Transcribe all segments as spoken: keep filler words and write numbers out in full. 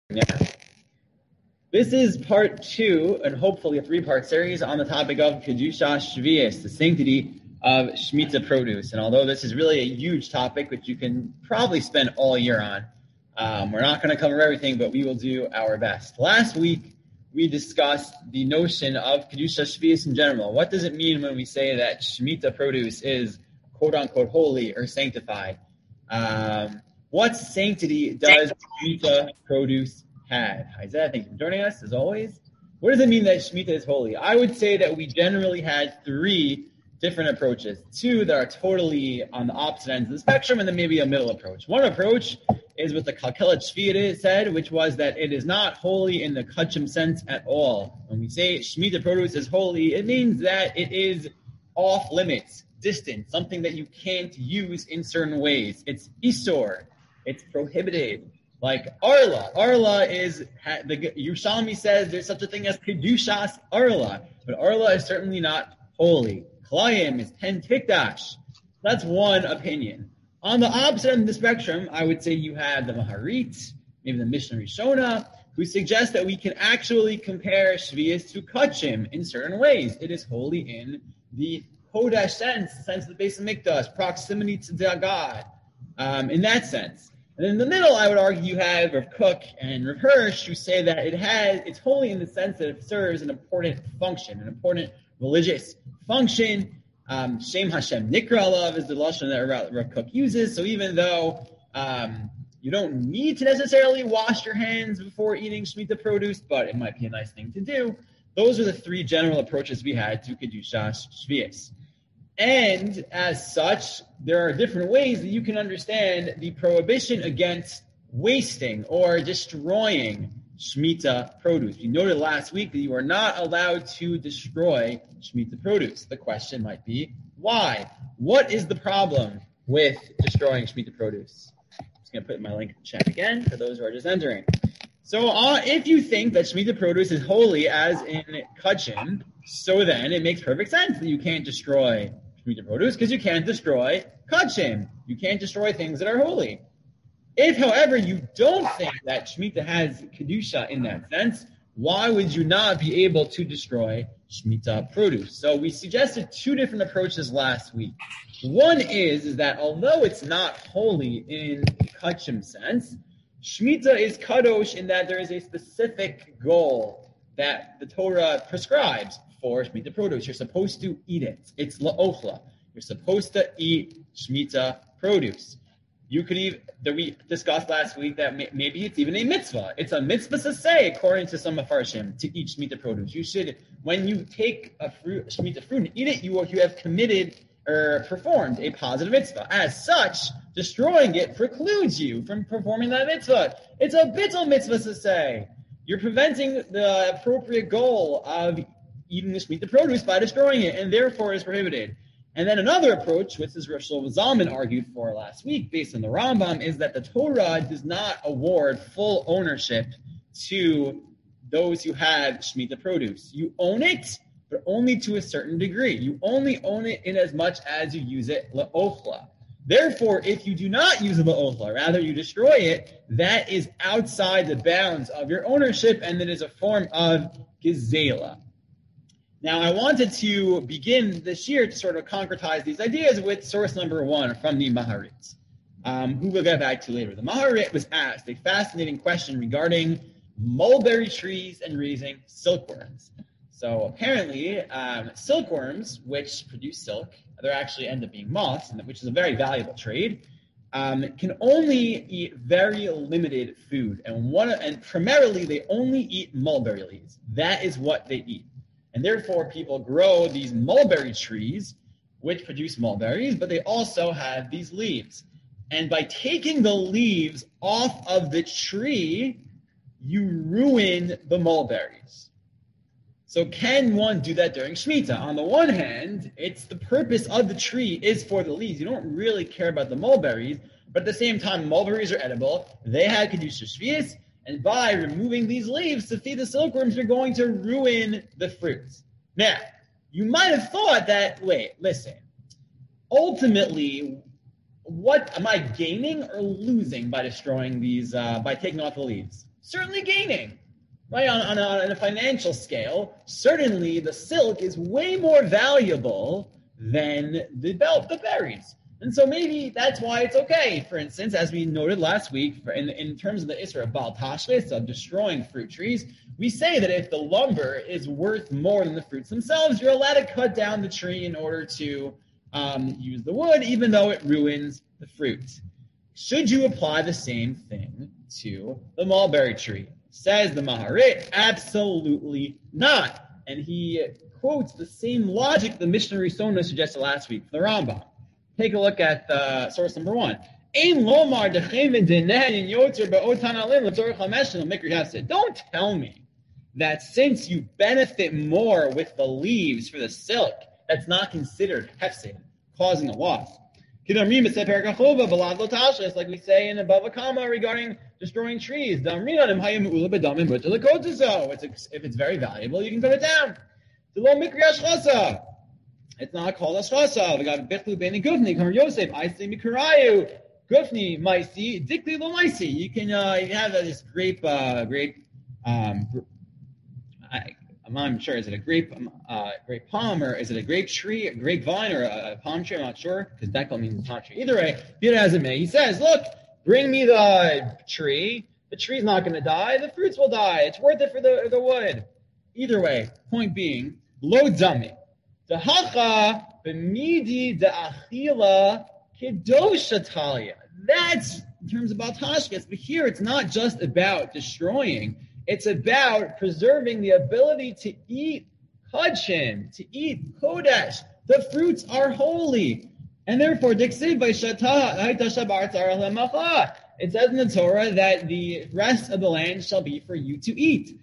Yeah. This is part two, and hopefully a three-part series on the topic of Kedusha Shvius, the sanctity of Shemitah produce. And although this is really a huge topic, which you can probably spend all year on, um, we're not going to cover everything, but we will do our best. Last week, we discussed the notion of Kedusha Shvius in general. What does it mean when we say that Shemitah produce is quote-unquote holy or sanctified? Um, what sanctity does Shemitah produce have? Isaiah, thank you for joining us, as always. What does it mean that Shemitah is holy? I would say that we generally had three different approaches. Two that are totally on the opposite ends of the spectrum, and then maybe a middle approach. One approach is what the Kalkelet Shvi'ah said, which was that it is not holy in the Kachim sense at all. When we say Shemitah produce is holy, it means that it is off limits, distant, something that you can't use in certain ways. It's Isor. It's prohibited. Like Arla. Arla is, the Yerushalmi says there's such a thing as Kedushas Arla, but Arla is certainly not holy. Klayim is Ten Tikdash. That's one opinion. On the opposite end of the spectrum, I would say you have the Maharit, maybe the Mishnah Rishona, who suggest that we can actually compare Shvius to Kachim in certain ways. It is holy in the Kodesh sense, the sense of the base of Mikdash, proximity to God, um, in that sense. And in the middle, I would argue you have Rav Kook and Rav Hirsch who say that it has, it's holy in the sense that it serves an important function, an important religious function. Um, Shem Hashem Nikra Alav is the lashon that Rav Kook uses. So even though um, you don't need to necessarily wash your hands before eating Shemitah produce, but it might be a nice thing to do, those are the three general approaches we had to Kedusha Shvius. And as such, there are different ways that you can understand the prohibition against wasting or destroying Shemitah produce. We noted last week that you are not allowed to destroy Shemitah produce. The question might be, why? What is the problem with destroying Shemitah produce? I'm just going to put my link in the chat again for those who are just entering. So uh, if you think that Shemitah produce is holy as in Kachim, so then it makes perfect sense that you can't destroy Shemitah produce because you can't destroy Kachim. You can't destroy things that are holy. If, however, you don't think that Shemitah has Kedusha in that sense, why would you not be able to destroy Shemitah produce? So we suggested two different approaches last week. One is, is that although it's not holy in Kachim sense, Shemitah is kadosh in that there is a specific goal that the Torah prescribes for Shemitah produce. You're supposed to eat it. It's la'ochla. You're supposed to eat Shemitah produce. You could even, that we discussed last week that may, maybe it's even a mitzvah. It's a mitzvah to say, according to some Mefarshim, to eat Shemitah produce. You should, when you take a fruit, Shemitah fruit and eat it, you, you have committed or performed a positive mitzvah. As such, destroying it precludes you from performing that mitzvah. It's a bittul mitzvah to say. You're preventing the appropriate goal of eating the Shemitah produce by destroying it, and therefore is prohibited. And then another approach, which is Rosh Zalman argued for last week, based on the Rambam, is that the Torah does not award full ownership to those who have Shemitah produce. You own it, but only to a certain degree. You only own it in as much as you use it la'ochla. Therefore, if you do not use it la'ochla, rather you destroy it, that is outside the bounds of your ownership, and it is a form of gezela. Now, I wanted to begin this year to sort of concretize these ideas with source number one from the Maharit, um, who we'll get back to later. The Maharit was asked a fascinating question regarding mulberry trees and raising silkworms. So apparently, um, silkworms, which produce silk, they actually end up being moths, which is a very valuable trade, um, can only eat very limited food. And one, and primarily, they only eat mulberry leaves. That is what they eat. And therefore, people grow these mulberry trees, which produce mulberries, but they also have these leaves. And by taking the leaves off of the tree, you ruin the mulberries. So can one do that during Shemitah? On the one hand, it's the purpose of the tree is for the leaves. You don't really care about the mulberries, but at the same time, mulberries are edible. They have Kedusha Shvius. And by removing these leaves to feed the silkworms, you're going to ruin the fruits. Now, you might have thought that, wait, listen, ultimately, what am I gaining or losing by destroying these, uh, by taking off the leaves? certainly gaining. Right, on, on, a, on a financial scale, certainly the silk is way more valuable than the belt, the berries. And so maybe that's why it's okay. For instance, as we noted last week, for in, in terms of the Isra of Baal Tashlis, of destroying fruit trees, we say that if the lumber is worth more than the fruits themselves, you're allowed to cut down the tree in order to um, use the wood, even though it ruins the fruit. Should you apply the same thing to the mulberry tree? Says the Maharit, absolutely not. And he quotes the same logic the Mishnah Risona suggested last week for the Rambam. Take a look at uh, source number one. Don't tell me that since you benefit more with the leaves for the silk, that's not considered hefsid, causing a loss. Like we say in the Bava Kama regarding destroying trees. It's, if it's very valuable, you can cut it down. It's not called a shchasa. We got Bechlu Beni Gufni, Kamar Yosef, I say Mikarayu, Gufni, Maisi, Dikli Lo Maisi. You can uh, you have uh, this grape, uh, grape, um, I, I'm not sure, is it a grape, uh, grape palm, or is it a grape tree, a grapevine, or a, a palm tree? I'm not sure, because Dekel means palm tree. Either way, be it as it may, he says, look, bring me the tree. The tree's not going to die. The fruits will die. It's worth it for the, the wood. Either way, point being, lo dami. Dehacha b'midi de'achila kedosha talia. That's in terms of Baal Tashlis. But here, it's not just about destroying. It's about preserving the ability to eat kachim, to eat kodesh. The fruits are holy. And therefore, it says in the Torah that the rest of the land shall be for you to eat.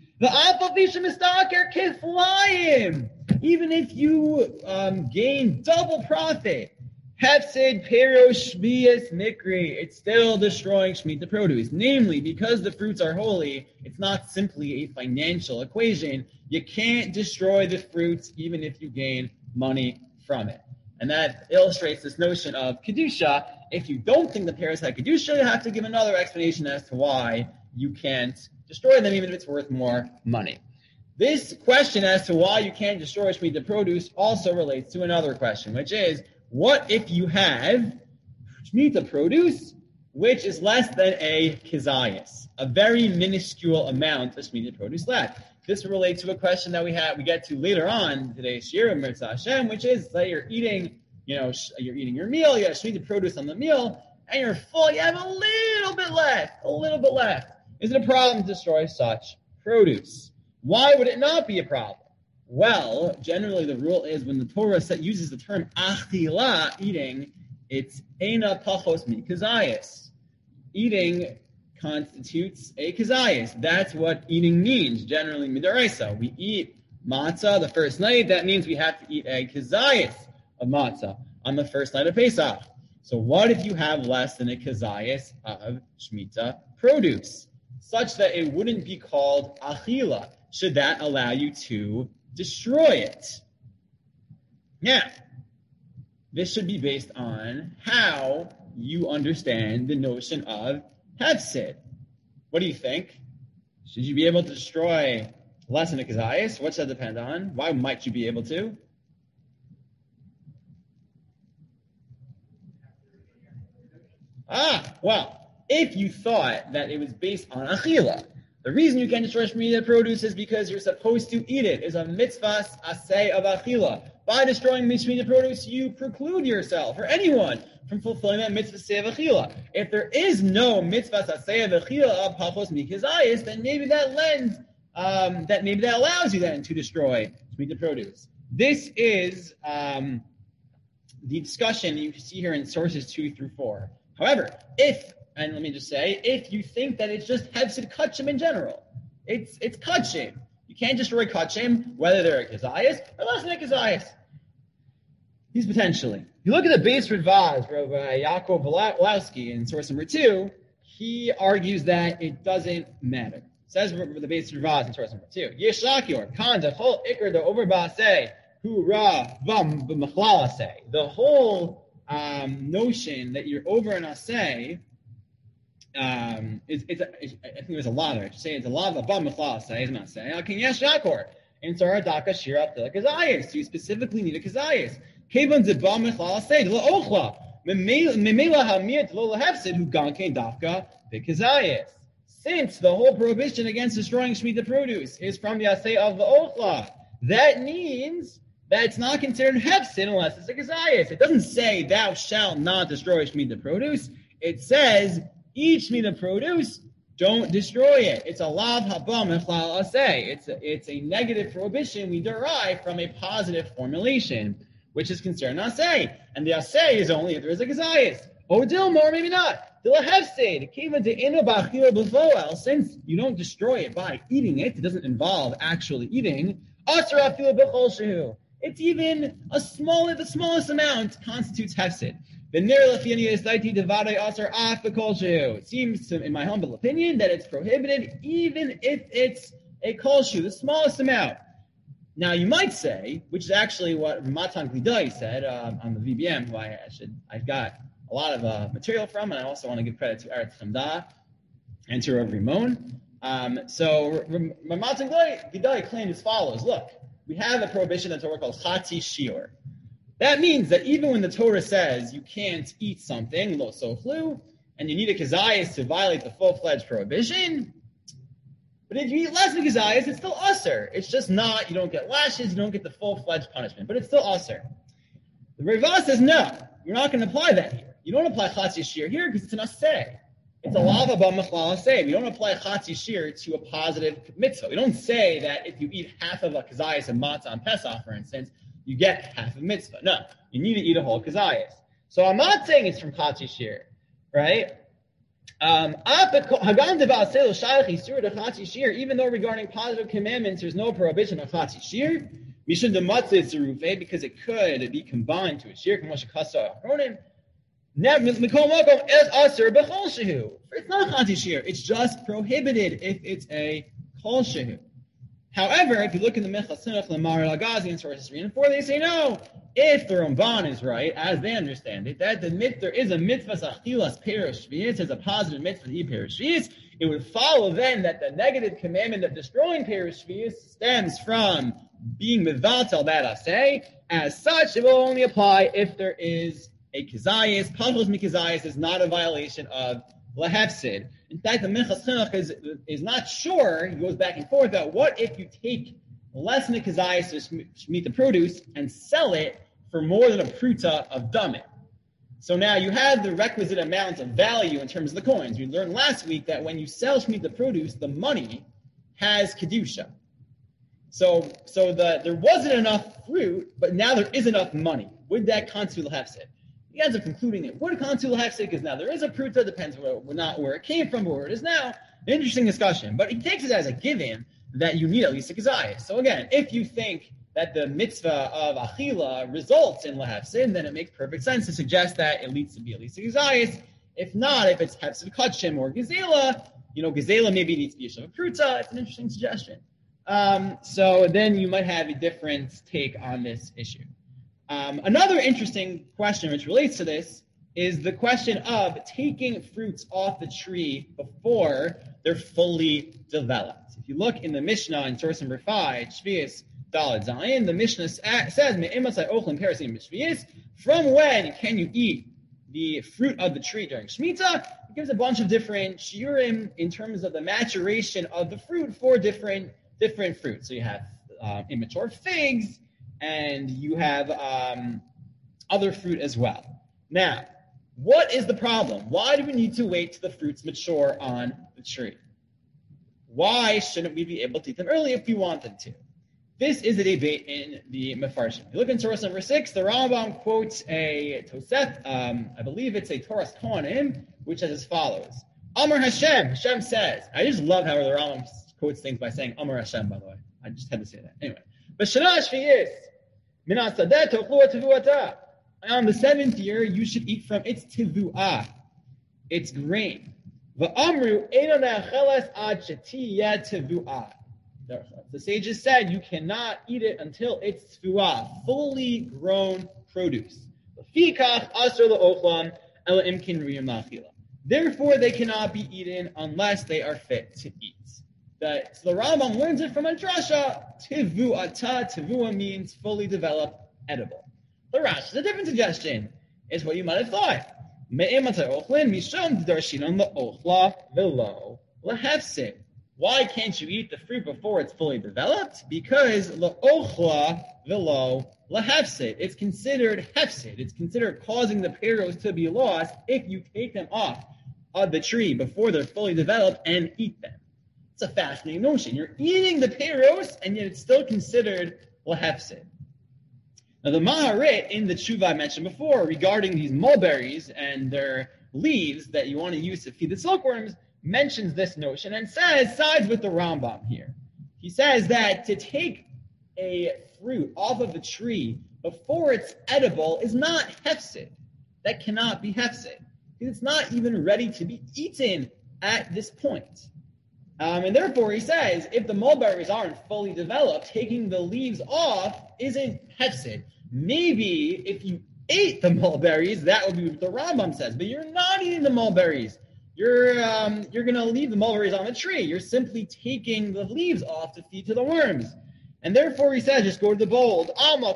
Even if you um, gain double profit, Hefsid Perosh Shmiyas Mikri, it's still destroying Shemitah produce. Namely, because the fruits are holy, it's not simply a financial equation. You can't destroy the fruits even if you gain money from it. And that illustrates this notion of Kedusha. If you don't think the pears had Kedusha, you have to give another explanation as to why you can't destroy them even if it's worth more money. This question as to why you can't destroy Shemitah produce also relates to another question, which is, what if you have Shemitah produce, which is less than a kizayas, a very minuscule amount of Shemitah produce left? This relates to a question that we have we get to later on today's year in Mirza Hashem, which is that you're eating, you know, you're eating your meal, you have Shemitah produce on the meal, and you're full. You have a little bit left, a little bit left. Is it a problem to destroy such produce? Why would it not be a problem? Well, generally the rule is when the Torah set, uses the term achila, eating, it's eina pachos mi kazayas. Eating constitutes a kazayas. That's what eating means, generally midaraisa. We eat matzah the first night. That means we have to eat a kazayas of matzah on the first night of Pesach. So what if you have less than a kazayas of Shemitah produce, such that it wouldn't be called achila? Should that allow you to destroy it? Now, this should be based on how you understand the notion of hefsid. What do you think? Should you be able to destroy less than a kazayas? What's that depend on? Why might you be able to? Ah, well, if you thought that it was based on achila, the reason you can't destroy Shemitah produce is because you're supposed to eat it. It's a mitzvah aseh of achila. By destroying Shemitah produce, you preclude yourself or anyone from fulfilling that mitzvah aseh of achila. If there is no mitzvah aseh of achila of pachos mikazayis, then maybe that lends, um, that maybe that allows you then to destroy Shemitah produce. This is um, the discussion you can see here in sources two through four. However, if And let me just say, if you think that it's just hefsid kachim in general, it's it's kachim. You can't destroy kachim, whether they're a kazayas or less than a kazayas. He's potentially. You look at the base Radvaz, Rabbi Yaakov Walowski, in source number two, he argues that it doesn't matter. Says the base Radvaz in source number two, Yeshakior, kan dechol ikr the over ba'aseh, hu ra vam b'machlalase. The whole um, notion that you're over an aseh, um, it's, it's, a, it's I think there's a lot of it. Say it's a lot of abam mechlal says not saying Ken yesh yakor and Torah daka shira tila kazayis. You specifically need a kazayis. Kevon zebam mechlal say lo ochla memela hamir lo lahefsid who gankein dafka b'kazayis. Since the whole prohibition against destroying Shemitah produce is from the asay of the ochla, that means that it's not considered hefsid unless it's a kazayis. It doesn't say thou shalt not destroy Shemitah produce. It says each Shemitah produce, don't destroy it. It's a lav habam echlal asay. It's a, it's a negative prohibition we derive from a positive formulation, which is considered an asay. And the asay is only if there is a kazayis. Or dilma, or maybe not. Since you don't destroy it by eating it, it doesn't involve actually eating. It's even a small, the smallest amount constitutes hefsid. It seems, to, in my humble opinion, that it's prohibited even if it's a kolshu, the smallest amount. Now, you might say, which is actually what Matan Glidai said uh, on the V B M, who I, I should, I've got a lot of uh, material from, and I also want to give credit to Eretz Chamda and to Rav Rimon. Um, so, Matan Glidai claimed as follows: look, we have a prohibition in the Torah called Chatzi Shiur. That means that even when the Torah says you can't eat something, lo sochlu, and you need a kazayas to violate the full-fledged prohibition, but if you eat less than kazayas, it's still usher. It's just not, you don't get lashes, you don't get the full-fledged punishment, but it's still usher. The Reva says, no, you're not going to apply that here. You don't apply chatzi shir here because it's an asay. It's a lava b'mechlal asay. You don't apply chatzi shir to a positive mitzvah. You don't say that if you eat half of a kazayas and matzah on Pesach, for instance, you get half a mitzvah. No, you need to eat a whole kazayas. So I'm not saying it's from chatzi shir, right? Um, even though regarding positive commandments, there's no prohibition of chatzi shir, because it could be combined to a shir. It's not chatzi shir. It's just prohibited if it's a kol shehu. However, if you look in the Mechas Sinuch, Lamar Lagazi, and sources three and four, they say no. If the Ramban is right, as they understand it, that the mit, there is a mitzvah sachilas perish shvius, as a positive mitzvah to eat perish shvius, it would follow then that the negative commandment of destroying perish shvius stems from being mivatel that asay. As such, it will only apply if there is a kazayis. Pachos mikazayis is not a violation of lahefsid. In fact, the Minchas Chinuch is, is not sure, he goes back and forth, about what if you take less than a kazayis to shmit the produce and sell it for more than a pruta of damim. So now you have the requisite amount of value in terms of the coins. We learned last week that when you sell shmit the produce, the money has kedusha. So, so the, there wasn't enough fruit, but now there is enough money. Would that constitute lahefsid? He ends up concluding it would constitute lahefsid because now there is a pruta, depends where, not where it came from, but where it is now. An interesting discussion, but he takes it as a given that you need at least a kazayis. So again, if you think that the mitzvah of achila results in lahefsid, then it makes perfect sense to suggest that it needs to be at least a kazayis. If not, if it's hefsid kachim or gazela, you know, gazela maybe needs to be a shav pruta. It's an interesting suggestion. Um, so then you might have a different take on this issue. Um, another interesting question which relates to this is the question of taking fruits off the tree before they're fully developed. If you look in the Mishnah in source number five, Shvius Daled Zayin, the Mishnah says, "Me'emasai ochlim parasim b'shvius." From when can you eat the fruit of the tree during Shemitah? It gives a bunch of different shiurim in terms of the maturation of the fruit for different different fruits. So you have uh, immature figs, and you have um, other fruit as well. Now, what is the problem? Why do we need to wait till the fruits mature on the tree? Why shouldn't we be able to eat them early if we wanted to? This is a debate in the Mefarshim. If you look in Torah number six, the Rambam quotes a Tosef, um, I believe it's a Torah Kohanim, which says as follows. Amar Hashem, Hashem says, I just love how the Rambam quotes things by saying Amar Hashem, by the way. I just had to say that. Anyway. B'shana shviyis, min hasadeh tochlu tevuata. On the seventh year, you should eat from its tivuah, its grain. V'amru eino ne'acheles ad shetiyeh tevuah. The sages said you cannot eat it until it's tevuah, fully grown produce. V'fikach asur le'ochlam ela imkin riyam la'achila. Therefore, they cannot be eaten unless they are fit to eat. The, so the Rambam learns it from a drasha. Tivu'ata. Tivua means fully developed, edible. The Rash is a different suggestion. It's what you might have thought. Why can't you eat the fruit before it's fully developed? Because la'ochla v'lo lahefsid. It's considered hefsid. It's considered causing the peros to be lost if you take them off of the tree before they're fully developed and eat them. It's a fascinating notion. You're eating the peros, and yet it's still considered lahefsid. Now, the Maharit in the tshuva I mentioned before regarding these mulberries and their leaves that you want to use to feed the silkworms mentions this notion and says, sides with the Rambam here. He says that to take a fruit off of a tree before it's edible is not hefsid. That cannot be hefsid, because it's not even ready to be eaten at this point. Um, and therefore, he says, if the mulberries aren't fully developed, taking the leaves off isn't hefsid. Maybe if you ate the mulberries, that would be what the Rambam says. But you're not eating the mulberries. You're um, you're going to leave the mulberries on the tree. You're simply taking the leaves off to feed to the worms. And therefore, he says, just go to the bold.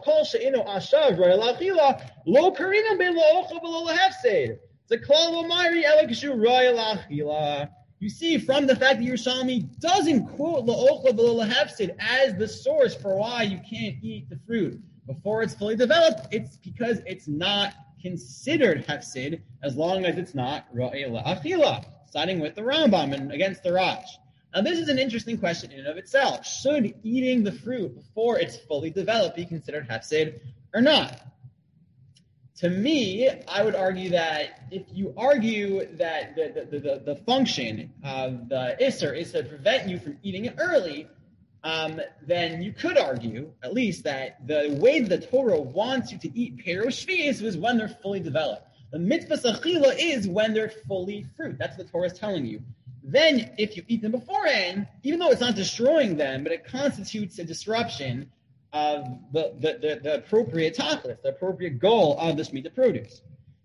You see, from the fact that Yerushalmi doesn't quote la'ochla v'lo lahefsid as the source for why you can't eat the fruit before it's fully developed, it's because it's not considered hefsid as long as it's not ra'eh la'achila, siding with the Rambam and against the Rash. Now, this is an interesting question in and of itself. Should eating the fruit before it's fully developed be considered hefsid or not? To me, I would argue that if you argue that the, the, the, the function of the Isser is to prevent you from eating it early, um, then you could argue, at least, that the way the Torah wants you to eat Peros Shvius is when they're fully developed. The mitzvah Sachila is when they're fully fruit. That's what the Torah is telling you. Then, if you eat them beforehand, even though it's not destroying them, but it constitutes a disruption of the, the, the, the appropriate tachlis, the appropriate goal of the Shemitah produce.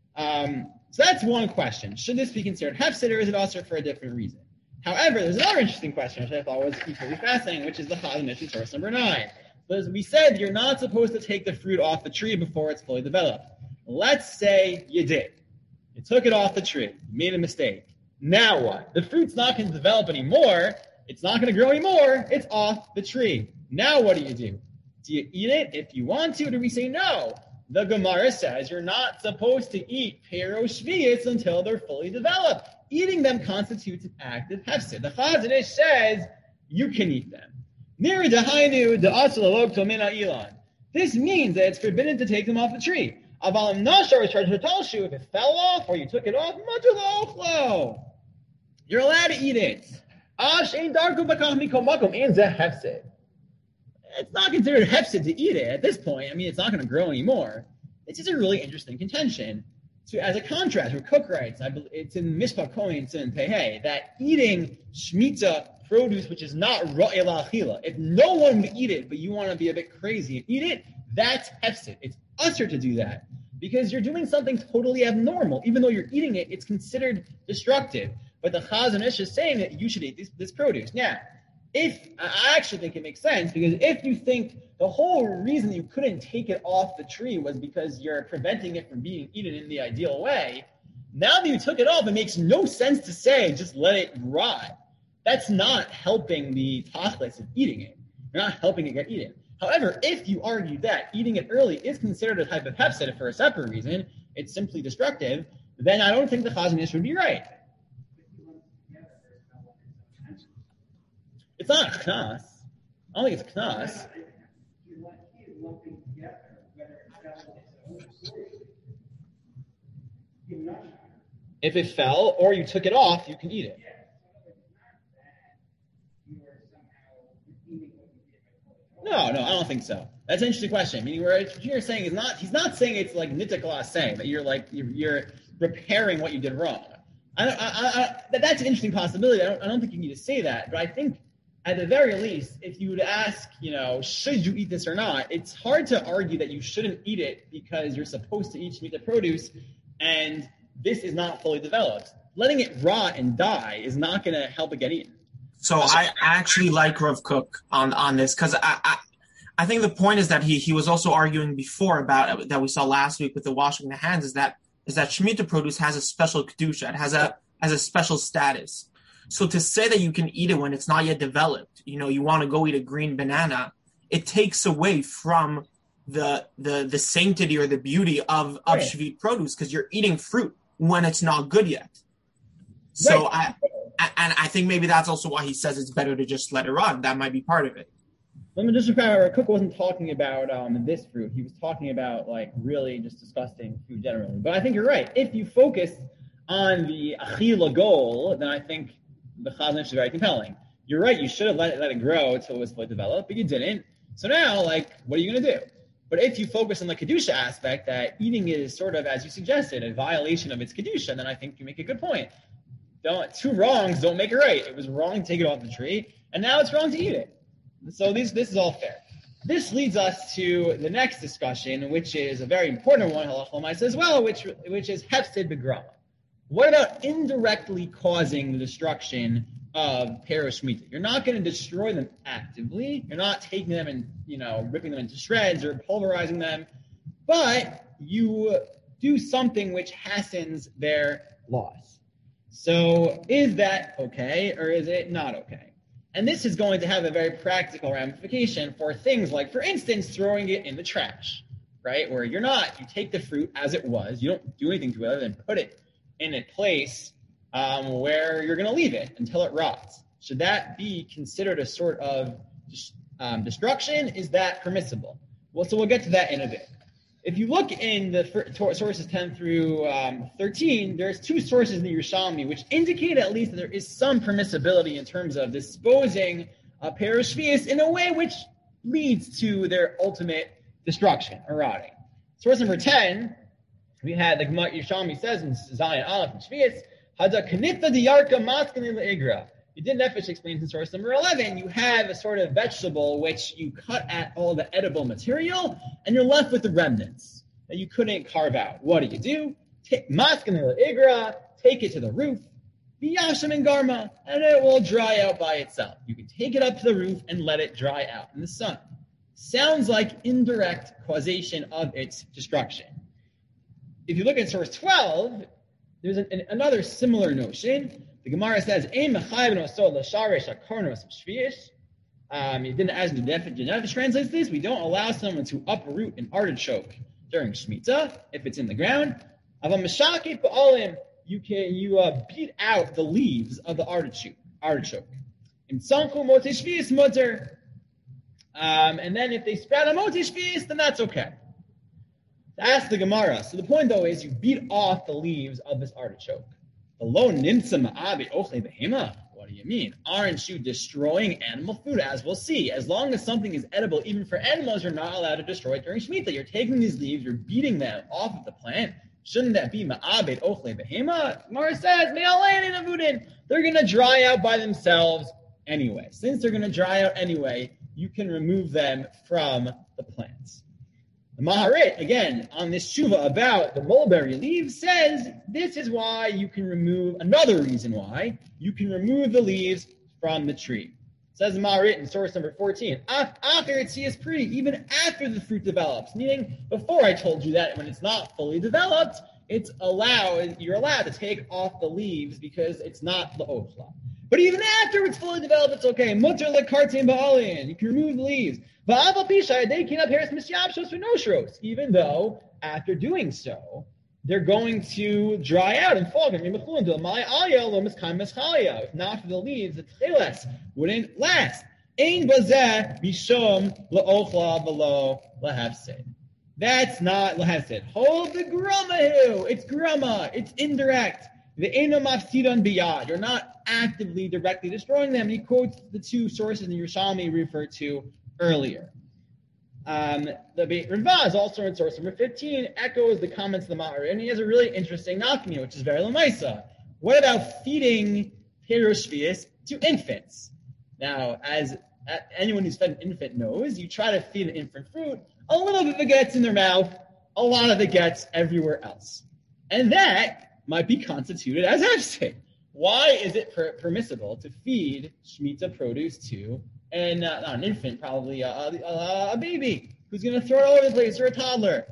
Um, so that's one question. Should this be considered hefsid, or is it also for a different reason? However, there's another interesting question, which I thought was equally fascinating, which is the Chazon Ish source number nine. So as we said, you're not supposed to take the fruit off the tree before it's fully developed. Let's say you did. You took it off the tree. You made a mistake. Now what? The fruit's not going to develop anymore. It's not going to grow anymore. It's off the tree. Now what do you do? Do you eat it if you want to, or do we say no? The Gemara says you're not supposed to eat Peros Shvius until they're fully developed. Eating them constitutes an active hefsid. The Chazon Ish says you can eat them. Niri dehainu de'asel alok tomina ilan. This means that it's forbidden to take them off the tree. Avalim nashar is charged with talshu. If it fell off or you took it off, mutu. You're allowed to eat it. Ash ein darku bakach mikol makom and zeh hefsid. It's not considered hefsid to eat it at this point. I mean, it's not going to grow anymore. It's just a really interesting contention. So, as a contrast, where Cook writes, I believe it's in Mishpah Kohen Sin Pehei, that eating Shemitah produce, which is not ra'eh la'achila, if no one would eat it, but you want to be a bit crazy and eat it, that's hefsid. It's usher to do that because you're doing something totally abnormal. Even though you're eating it, it's considered destructive. But the Chazon Ish is saying that you should eat this, this produce. Now, if I actually think it makes sense, because if you think the whole reason you couldn't take it off the tree was because you're preventing it from being eaten in the ideal way, now that you took it off, it makes no sense to say just let it rot. That's not helping the tachlis of eating it. You're not helping it get eaten. However, if you argue that eating it early is considered a type of hefsid for a separate reason, it's simply destructive, then I don't think the Chazon Ish would be right. It's not a knas. I don't think it's a knas. If it fell or you took it off, you can eat it. No, no, I don't think so. That's an interesting question. Meaning, where you're saying is not, he's not saying it's like nitikla saying that you're like you're, you're repairing what you did wrong. I, I, I, that's an interesting possibility. I don't, I don't think you need to say that, but I think at the very least, if you would ask, you know, should you eat this or not, it's hard to argue that you shouldn't eat it because you're supposed to eat Shemitah produce, and this is not fully developed. letting it rot and die is not going to help it get eaten. So I actually like Rav Kook on, on this because I, I I think the point is that he he was also arguing before about that we saw last week with the washing the hands is that is that Shemitah produce has a special kedusha, it has a has a special status. So to say that you can eat it when it's not yet developed, you know, you want to go eat a green banana, it takes away from the the the sanctity or the beauty of of right. Shvit produce because you're eating fruit when it's not good yet. So right. I and I think maybe that's also why he says it's better to just let it rot. That might be part of it. Let me just remember, Cook wasn't talking about um, this fruit. He was talking about like really just disgusting food generally. But I think you're right. If you focus on the achila goal, then I think the Chazon is very compelling. You're right. You should have let it, let it grow until it was fully developed, but you didn't. So now, like, what are you going to do? But if you focus on the Kedusha aspect, that eating it is sort of, as you suggested, a violation of its Kedusha, then I think you make a good point. Don't, two wrongs don't make it right. It was wrong to take it off the tree, and now it's wrong to eat it. So this, this is all fair. This leads us to the next discussion, which is a very important one, Halacha L'Maaseh as well, which, which is Hefsid B'Grama. What about indirectly causing the destruction of Peros Shemitah? You're not going to destroy them actively. You're not taking them and, you know, ripping them into shreds or pulverizing them, but you do something which hastens their loss. So is that okay or is it not okay? And this is going to have a very practical ramification for things like, for instance, throwing it in the trash, right? Where you're not, you take the fruit as it was, you don't do anything to it other than put it in a place um, where you're going to leave it until it rots. Should that be considered a sort of um, destruction? Is that permissible? Well, so we'll get to that in a bit. If you look in the sources ten through um, thirteen, there's two sources in the Yerushalmi which indicate at least that there is some permissibility in terms of disposing of Peros Shvius in a way which leads to their ultimate destruction or rotting. Source number ten, we had the Gemara Yerushalmi says in Zion Aleph and Shvius, Hada Kanitha Diyarka Maskani Le'igra. You did Nefesh explains in source number eleven, you have a sort of vegetable which you cut at all the edible material, and you're left with the remnants that you couldn't carve out. What do you do? Take Maskanil Igra, take it to the roof, Biyashim and Garma, and it will dry out by itself. You can take it up to the roof and let it dry out in the sun. Sounds like indirect causation of its destruction. If you look at source twelve, there's an, an, another similar notion. The Gemara says, um, you didn't ask the Genevis translates this. We don't allow someone to uproot an artichoke during Shemitah if it's in the ground. You can you uh, beat out the leaves of the artichoke. Artichoke. Um, and then if they sprout a Motei Shvius, then that's okay. That's the Gemara. So the point though is you beat off the leaves of this artichoke. What do you mean? Aren't you destroying animal food? As we'll see, as long as something is edible, even for animals, you're not allowed to destroy it during Shemitah. You're taking these leaves, you're beating them off of the plant. Shouldn't that be ma'abed ochle behema? Gemara says, they're going to dry out by themselves anyway. Since they're going to dry out anyway, you can remove them from the plants. The Maharit, again, on this tshuva about the mulberry leaves, says this is why you can remove, another reason why, you can remove the leaves from the tree. It says the Maharit in source number fourteen, after it sees pretty, even after the fruit develops, meaning before I told you that when it's not fully developed, it's allowed, you're allowed to take off the leaves because it's not the ochla. But even after it's fully developed, it's okay. Mutter lekartim ba'alin, you can remove the leaves. Even though, after doing so, they're going to dry out and fall. If not for the leaves, the tcheles wouldn't last. That's not lahefsid. Hold the gramahu. It's grama. It's indirect. The eno mafsidon biyad. You're not actively, directly destroying them. He quotes the two sources in the Yerushalmi referred to earlier. Um, the Beit Ravah is also in source number fifteen, echoes the comments of the Ma'ar, and he has a really interesting nafkami, which is very lamaisa. What about feeding Peros Shvius to infants? Now, as anyone who's fed an infant knows, you try to feed an infant fruit, a little bit of it gets in their mouth, a lot of it gets everywhere else. And that might be constituted as hefsid. Why is it per- permissible to feed Shemitah produce to an, uh, not an infant, probably a, a, a baby who's going to throw it all over the place, or a toddler?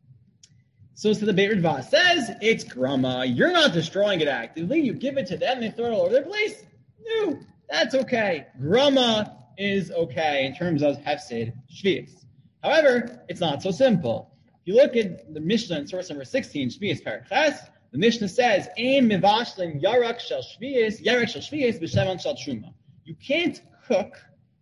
So, so the Beit Ritva says it's grama. You're not destroying it actively. You give it to them, they throw it all over their place. No, that's okay. Grama is okay in terms of hefsid shvius. However, it's not so simple. If you look at the Mishnah in source number sixteen, Shvius Paraches, the Mishnah says, "Ein mivashlim yarak shel shvius, yarak shel shvius b'sheman shel truma." You can't cook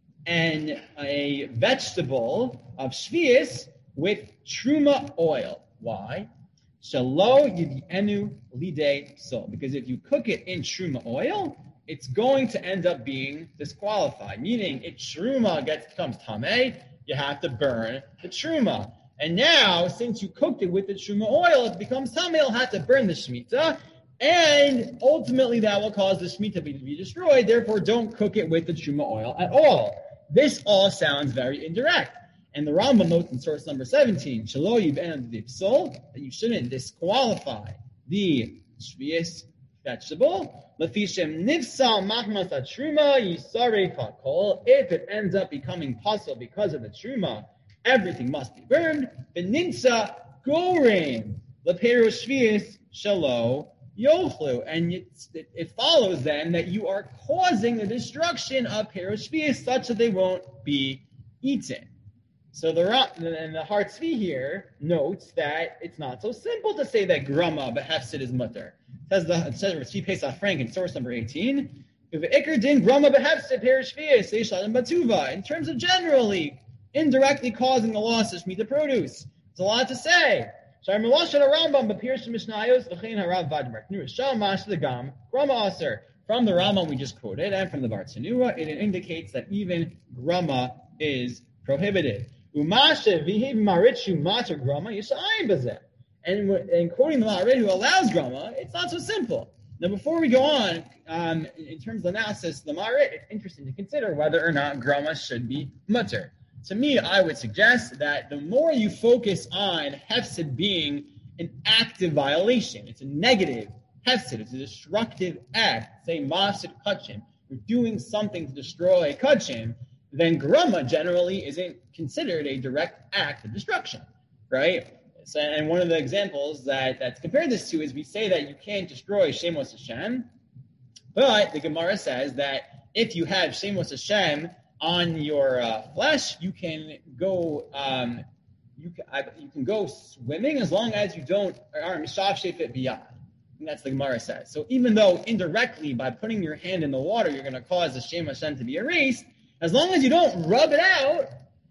an a vegetable of shvius with truma oil. Why? Shalo yidienu lidei sol. Because if you cook it in truma oil, it's going to end up being disqualified. Meaning, if truma gets becomes tameh, you have to burn the truma. And now, since you cooked it with the truma oil, it becomes tameh. You'll have to burn the shemitah, and ultimately that will cause the shemitah to be destroyed. Therefore, don't cook it with the truma oil at all. This all sounds very indirect. And the Rambam notes in source number seventeen, Shelo yib'en dipsol, that you shouldn't disqualify the shvius vegetable. Lefishem nifsal machmas truma yisarei kakol. If it ends up becoming puzzle because of the truma, everything must be burned. V'ninsa gorein lepero shvius shelo yochlu. And it, it follows then that you are causing the destruction of pero shvius such that they won't be eaten. So the and the Har Tzvi here notes that it's not so simple to say that grama behefsid is mutter. It says the it says Tzvi Pesach Frank in source number eighteen. If ikar din grama behefsid perish shvius seishadim batuva. In terms of generally indirectly causing the loss of shmita produce, there's a lot to say. Shar Melash Rambam b'pirish mishnayos v'chein harav vadmar. Nu Shal Mash the Gam grama aser. From the Rambam we just quoted and from the Bartanura, it indicates that even grama is prohibited. And, and quoting the Ma'arid who allows grama, it's not so simple. Now, before we go on, um, in, in terms of analysis, the Ma'arid, it's interesting to consider whether or not grama should be mutter. To me, I would suggest that the more you focus on hefsid being an active violation, it's a negative hefsid, it's a destructive act, say mafsid kachim, you're doing something to destroy kachim, then grama generally isn't considered a direct act of destruction, right? So, and one of the examples that, that's compared this to is we say that you can't destroy Shemos Hashem, but the Gemara says that if you have Shemos Hashem on your uh, flesh, you can go um, you can, I, you can go swimming as long as you don't are mishav shefet biyad. And that's the Gemara says. So even though indirectly by putting your hand in the water you're going to cause the Shem Hashem to be erased, as long as you don't rub it out,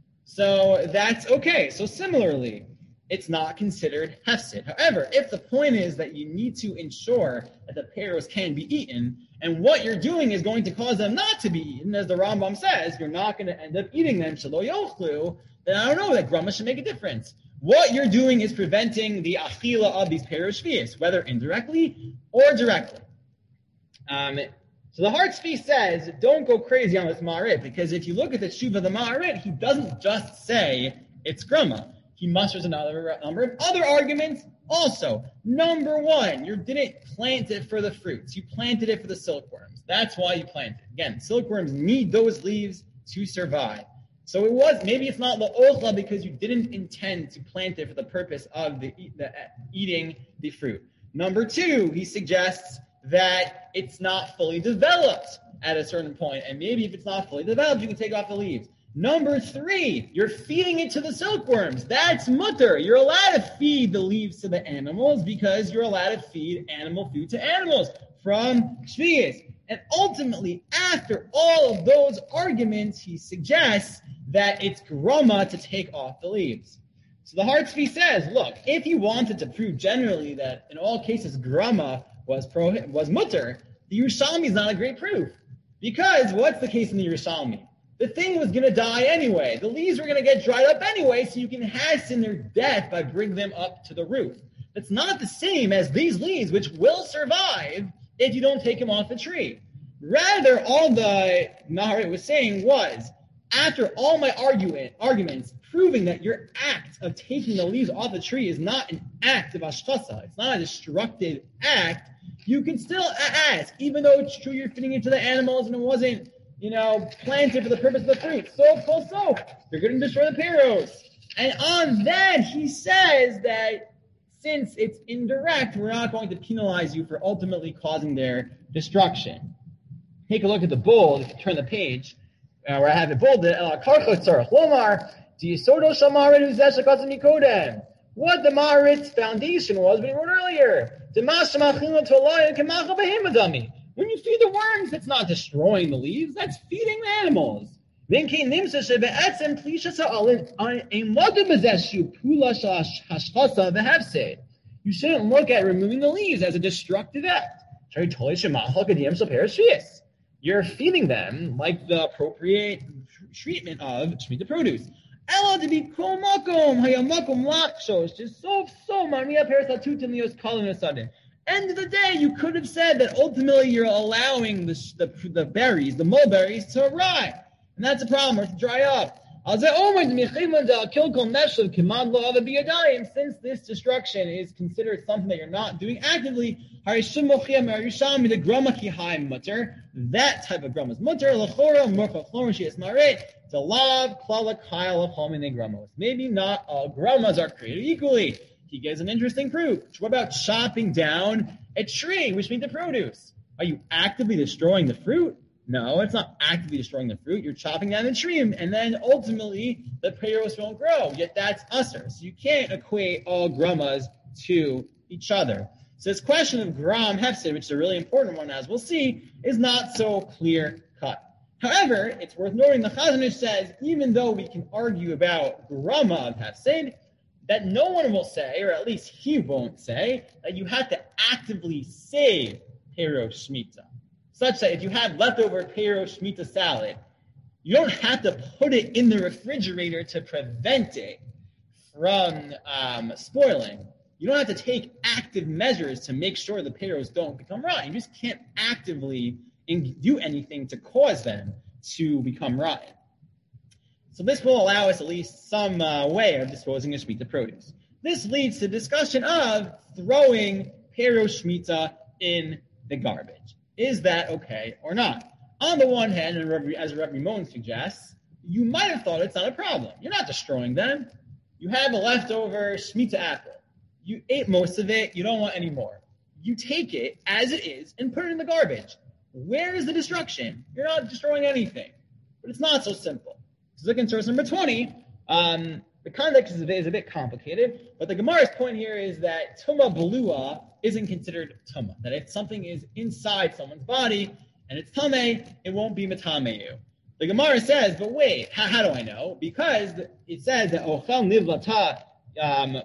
so that's okay. So similarly, it's not considered hefsid. However, if the point is that you need to ensure that the peros can be eaten, and what you're doing is going to cause them not to be eaten, as the Rambam says, you're not going to end up eating them, shelo yochlu, then I don't know that grama should make a difference. What you're doing is preventing the achila of these peros shvius, whether indirectly or directly. Um, So the Har Tzvi says, don't go crazy on this Ma'arid, because if you look at the Shuva of the Ma'arid, he doesn't just say it's grama. He musters another number of other arguments also. Number one, you didn't plant it for the fruits. You planted it for the silkworms. That's why you planted it. Again, silkworms need those leaves to survive. So it was, maybe it's not la'ochla because you didn't intend to plant it for the purpose of the, the eating the fruit. Number two, he suggests that it's not fully developed at a certain point. And maybe if it's not fully developed, you can take off the leaves. Number three, you're feeding it to the silkworms. That's mutter. You're allowed to feed the leaves to the animals because you're allowed to feed animal food to animals from shvius. And ultimately, after all of those arguments, he suggests that it's grama to take off the leaves. So the Har Tzvi says, look, if you wanted to prove generally that in all cases grama was prohi- was mutter, the Yerushalmi is not a great proof. Because what's the case in the Yerushalmi? The thing was going to die anyway. The leaves were going to get dried up anyway, so you can hasten their death by bringing them up to the roof. That's not the same as these leaves, which will survive if you don't take them off the tree. Rather, all the Maharit was saying was, after all my argument, arguments proving that your act of taking the leaves off the tree is not an act of ashkasa. It's not a destructive act. You can still ask, even though it's true you're feeding it to the animals and it wasn't, you know, planted for the purpose of the fruit. So, so, so, you're going to destroy the peros. And on that, he says that since it's indirect, we're not going to penalize you for ultimately causing their destruction. Take a look at the bold, if you turn the page, uh, where I have it bolded, what the Maharit's foundation was when he wrote earlier. When you feed the worms, it's not destroying the leaves, that's feeding the animals. You shouldn't look at removing the leaves as a destructive act. You're feeding them like the appropriate treatment of Shemitah produce. Ella to be komakom hayamakom lakshos just so so maria perisatutim lios kalim sudden. End of the day, you could have said that ultimately you're allowing the the, the berries, the mulberries, to rot, and that's a problem, or to dry up. Since this destruction is considered something that you're not doing actively, that type of grama is mutter. Maybe not all gramas are created equally. He gives an interesting proof. What about chopping down a tree, which means the produce? Are you actively destroying the fruit? No, it's not actively destroying the fruit. You're chopping down the tree, and then ultimately the peros won't grow. Yet that's usher. So you can't equate all gramas to each other. So this question of gram hefsid, which is a really important one, as we'll see, is not so clear cut. However, it's worth noting the Chazon Ish says, even though we can argue about grama of hefsid, that no one will say, or at least he won't say, that you have to actively save peros shmita. Such that if you have leftover peros shmita salad, you don't have to put it in the refrigerator to prevent it from um, spoiling. You don't have to take active measures to make sure the peros don't become rotten. You just can't actively do anything to cause them to become rotten. So this will allow us at least some uh, way of disposing of shmita produce. This leads to discussion of throwing peros shmita in the garbage. Is that okay or not? On the one hand, and as Rabbi Rimon suggests, you might have thought it's not a problem. You're not destroying them. You have a leftover shmita apple. You ate most of it. You don't want any more. You take it as it is and put it in the garbage. Where is the destruction? You're not destroying anything. But it's not so simple. So look in source number twenty. Um, the context is a, bit, is a bit complicated, but the Gemara's point here is that Tumah Belua isn't considered Tumah. That if something is inside someone's body and it's Tameh, it won't be Metameyu. The Gemara says, but wait, how, how do I know? Because it says that Ochel Nivlata um,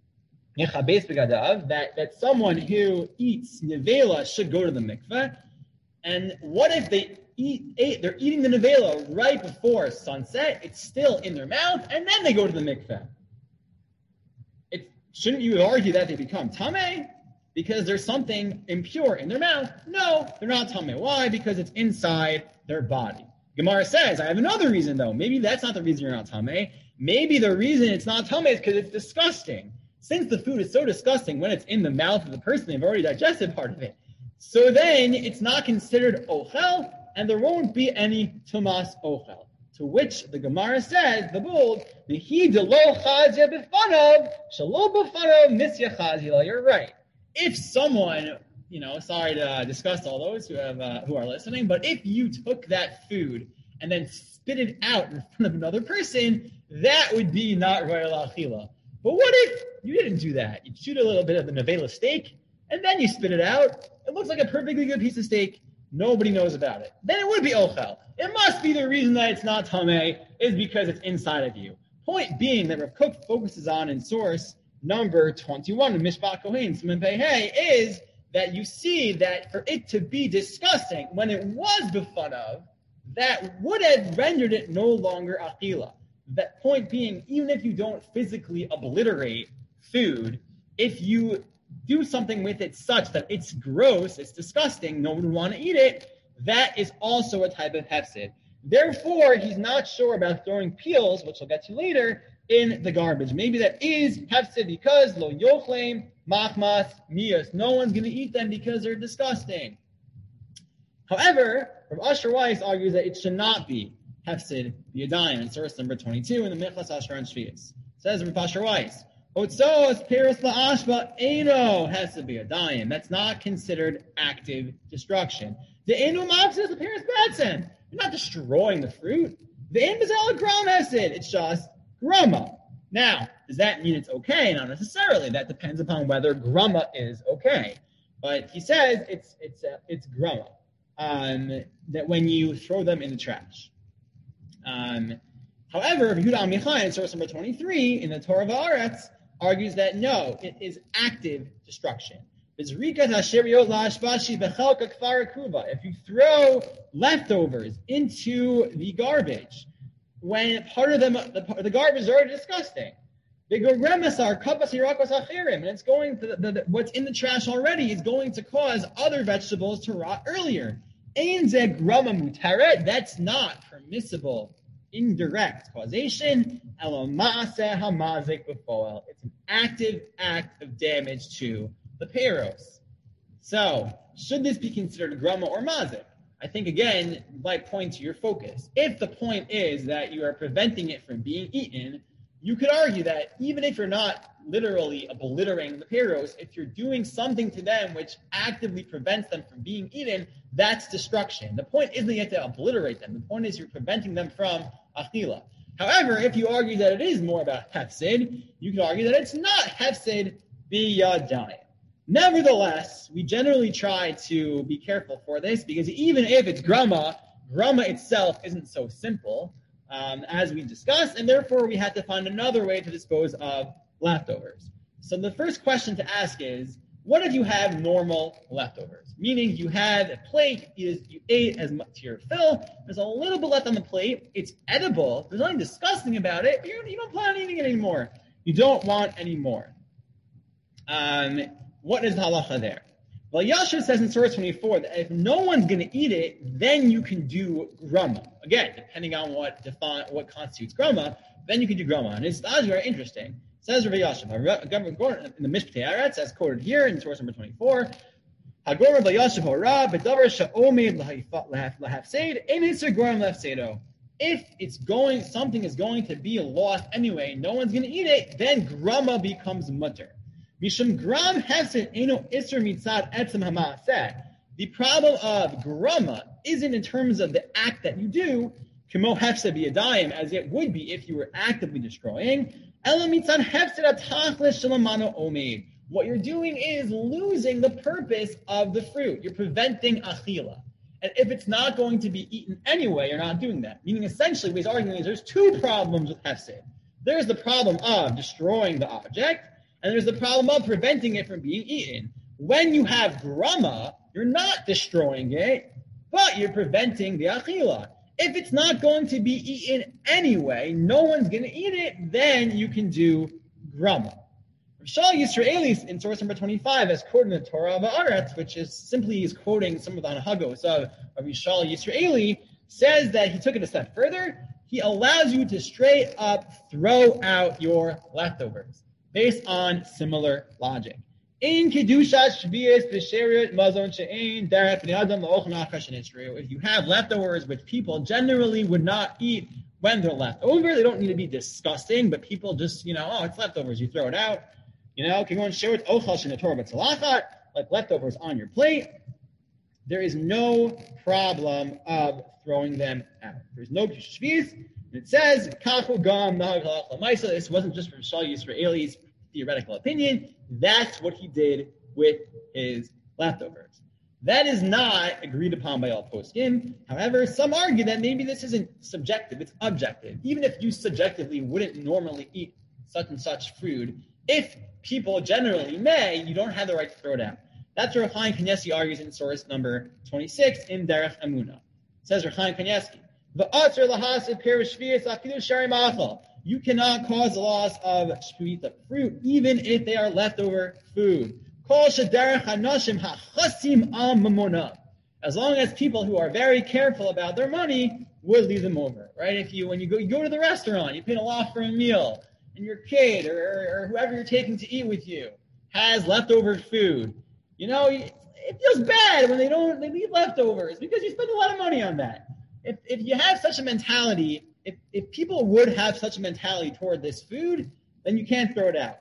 that, that someone who eats Nivela should go to the mikveh. And what if they eat, ate, they're eating the nevela right before sunset, it's still in their mouth, and then they go to the mikveh? It, shouldn't you argue that they become tameh? Because there's something impure in their mouth? No, they're not tameh. Why? Because it's inside their body. Gemara says, I have another reason though. Maybe that's not the reason you're not tameh. Maybe the reason it's not tameh is because it's disgusting. Since the food is so disgusting when it's in the mouth of the person, they've already digested part of it. So then it's not considered ochel, and there won't be any tumas ochel. To which the Gemara says, the bold, the he de lo chazia b'fanav, shalo b'fanav misya chazila. You're right. If someone, you know, sorry to uh, discuss all those who have uh, who are listening, but if you took that food and then spit it out in front of another person, that would be not royal achila. But what if you didn't do that? You shoot a little bit of the nevela steak, and then you spit it out. It looks like a perfectly good piece of steak. Nobody knows about it. Then it would be ochel. It must be the reason that it's not tameh is because it's inside of you. Point being that Rav Kook focuses on in source number twenty-one of Mishpat Kohen, Siman Pei Hey, is that you see that for it to be disgusting when it was b'fanav, that would have rendered it no longer achila. That point being, even if you don't physically obliterate food, if you do something with it such that it's gross, it's disgusting, no one would want to eat it, that is also a type of hefsid. Therefore, he's not sure about throwing peels, which we'll get to later, in the garbage. Maybe that is hefsid because lo yochlem machmas mias. No one's going to eat them because they're disgusting. However, Rav Asher Weiss argues that it should not be hefsid b'yadayim in source number twenty-two in the Minchas Asher and Shvius. Says Rav Asher Weiss, Otzos Paris la'ashba eno hefsid b'yadayim. That's not considered active destruction. The eno mafsid the Paris batsen. You're not destroying the fruit. The end is all a gram hefsid. It's just grama. Now, does that mean it's okay? Not necessarily. That depends upon whether grama is okay. But he says it's it's uh, it's grama. Um, that when you throw them in the trash. Um, however, Yehuda Amichai in source number twenty-three in the Torah V'Aretz argues that no, it is active destruction. If you throw leftovers into the garbage, when part of them, the, the garbage is already disgusting, and it's going to the, the, the, what's in the trash already is going to cause other vegetables to rot earlier. That's not permissible indirect causation. It's an active act of damage to the peros. So, should this be considered grama or mazik? I think, again, might point to your focus. If the point is that you are preventing it from being eaten, you could argue that even if you're not literally obliterating the peros, if you're doing something to them which actively prevents them from being eaten, that's destruction. The point isn't that you have to obliterate them. The point is you're preventing them from achila. However, if you argue that it is more about hefsid, you could argue that it's not hefsid biyadayim. Nevertheless, we generally try to be careful for this because even if it's grama, grama itself isn't so simple, um, as we discussed, and therefore we had to find another way to dispose of leftovers. So the first question to ask is, what if you have normal leftovers? Meaning you had a plate, you, you ate as much to your fill, there's a little bit left on the plate, it's edible, there's nothing disgusting about it, but you, you don't plan on eating it anymore. You don't want any more. Um... What is the halacha there? Well, Yasher says in Surah twenty-four that if no one's going to eat it, then you can do grama. Again, depending on what define what constitutes grama, then you can do grama. And it's that's very interesting. It says Rav Yasher in the Mishpatei Aretz, as quoted here in Surah number twenty-four. Hagor Rav Yasher hora b'davar sha'omed lahafseid ein hitzer goram lefseido. If it's going, something is going to be lost anyway, no one's going to eat it, then grama becomes mutter. Mishum gram hefsid eno isser mitzad etzem hamaaseh. The problem of grama isn't in terms of the act that you do, kemo hefsid biyadayim, as it would be if you were actively destroying. Ela mitzad hefsid atachlis shalamano omeid. What you're doing is losing the purpose of the fruit. You're preventing achila. And if it's not going to be eaten anyway, you're not doing that. Meaning, essentially, what he's arguing is there's two problems with hefsid. There's the problem of destroying the object, and there's the problem of preventing it from being eaten. When you have grama, you're not destroying it, but you're preventing the achila. If it's not going to be eaten anyway, no one's going to eat it, then you can do grama. Rishal Yisraelis in source number twenty-five, as quoted in the Torah V'Aretz, which is simply is quoting some of the Hanhagos of, of Rishal Yisraeli, says that he took it a step further. He allows you to straight up throw out your leftovers, based on similar logic. In Kedushat Shvius B'Sherut Mazon She'ein Derech B'Adam L'Ochel Nachash Nisrael. If you have leftovers which people generally would not eat when they're left over, they don't need to be disgusting, but people just, you know, oh, it's leftovers, you throw it out. You know, Kigon Sherut Ochel She'Netor B'Tzalachat, like leftovers on your plate. There is no problem of throwing them out. There's no Shvius. And it says, Kachu Gam Nahag Halach L'Maisa. This wasn't just from Shal Yisraeli's theoretical opinion. That's what he did with his leftovers. That is not agreed upon by all poskim. However, some argue that maybe this isn't subjective, it's objective. Even if you subjectively wouldn't normally eat such and such food, if people generally may, you don't have the right to throw it out. That's what Rav Chaim Kanievsky argues in source number twenty-six in Derech Emunah. It says Rav Chaim Kanievsky, you cannot cause the loss of shmita fruit, even if they are leftover food. As long as people who are very careful about their money would leave them over, right? If you, when you go, you go to the restaurant, you pay a lot for a meal, and your kid or, or whoever you're taking to eat with you has leftover food, you know, it feels bad when they don't they leave leftovers because you spend a lot of money on that. If if you have such a mentality, if if people would have such a mentality toward this food, then you can't throw it out.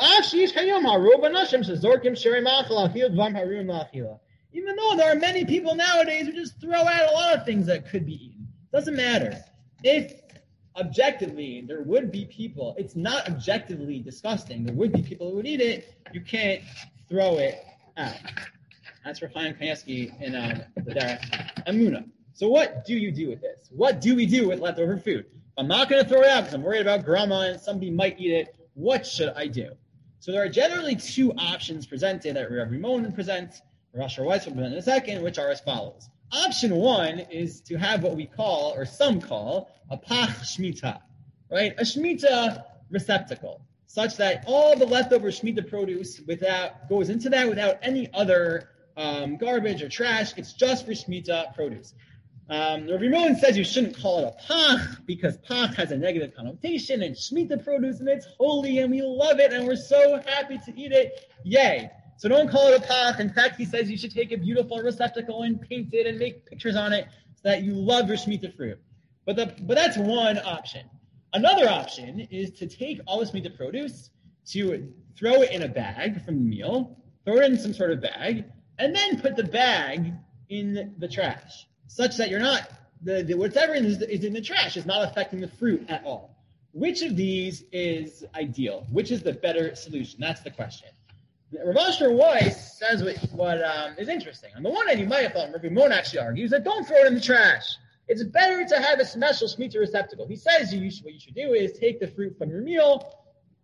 Even though there are many people nowadays who just throw out a lot of things that could be eaten. Doesn't matter. If objectively there would be people, it's not objectively disgusting, there would be people who would eat it, you can't throw it out. That's for Chaim Kanievsky in um, the Derech Emunah. So what do you do with this? What do we do with leftover food? I'm not going to throw it out because I'm worried about grandma and somebody might eat it. What should I do? So there are generally two options presented that Rav Rimon presents, Rosh Weiss will present in a second, which are as follows. Option one is to have what we call, or some call, a pach shmita, right? A shmita receptacle, such that all the leftover shmita produce without goes into that without any other um, garbage or trash. It's just for shmita produce. Um, Rav Rimon says you shouldn't call it a pach because pach has a negative connotation, and shmita produce, and it's holy, and we love it, and we're so happy to eat it. Yay! So don't call it a pach. In fact, he says you should take a beautiful receptacle and paint it and make pictures on it so that you love your shmita fruit. But the but that's one option. Another option is to take all the shmita produce, to throw it in a bag from the meal, throw it in some sort of bag, and then put the bag in the trash, such that you're not the, the whatever is, is in the trash is not affecting the fruit at all. Which of these is ideal? Which is the better solution? That's the question. Rav Asher Weiss says what, what um, is interesting. On the one hand, you might have thought, Rav Rimon actually argues that don't throw it in the trash. It's better to have a special shmita receptacle. He says you should, what you should do is take the fruit from your meal,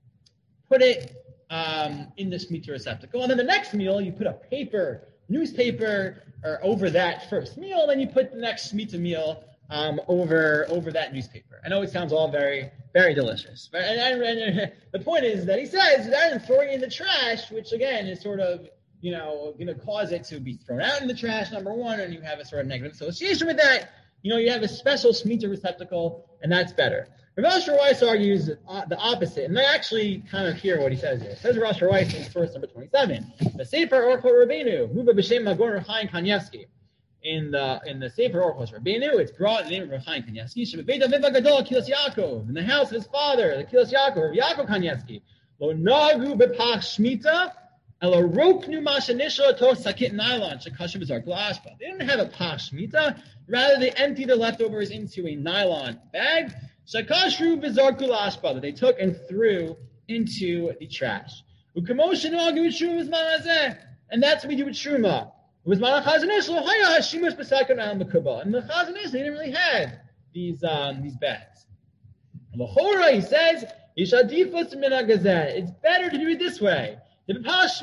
put it um, in the shmita receptacle, and then the next meal you put a paper, newspaper, or over that first meal, then you put the next shmita meal um, over over that newspaper. I know it sounds all very, very delicious. But and, and, and the point is that he says rather than throwing it in the trash, which again is sort of, you know, going to cause it to be thrown out in the trash, number one, and you have a sort of negative association with that, you know, you have a special shmita receptacle, and that's better. Rav Asher Weiss argues the opposite, and I actually kind of hear what he says here. It says Rav Asher Weiss in verse number twenty-seven. The Sefer Orchot Rabbeinu, Muba b'Shem Magon Chaim Kanievsky. In the in the Sefer Orchos Rabbeinu, it's brought in the name of Chaim Kanievsky. Shebeit Aviv Gadol Kilos Yaakov, in the house of his father, the Kilos Yaakov, Yaakov Kanievsky. Lo nagu b'pach shmita, elo roknu mashanisha to sakit nylon shekashu b'zark la'ashpa. They didn't have a pach shmita, rather they emptied the leftovers into a nylon bag, shekashu b'zark la'ashpa, that they took and threw into the trash. U'kamoshin nagu b'shum izman, and that's what we do with Truma. It was Malach Chazanish, Hashimush B'Sakan Al Mekubah. And the Chazanish, they didn't really have these um, these bags. L'chora, he says, Yishadifus Min HaGazeh. It's better to do it this way. Because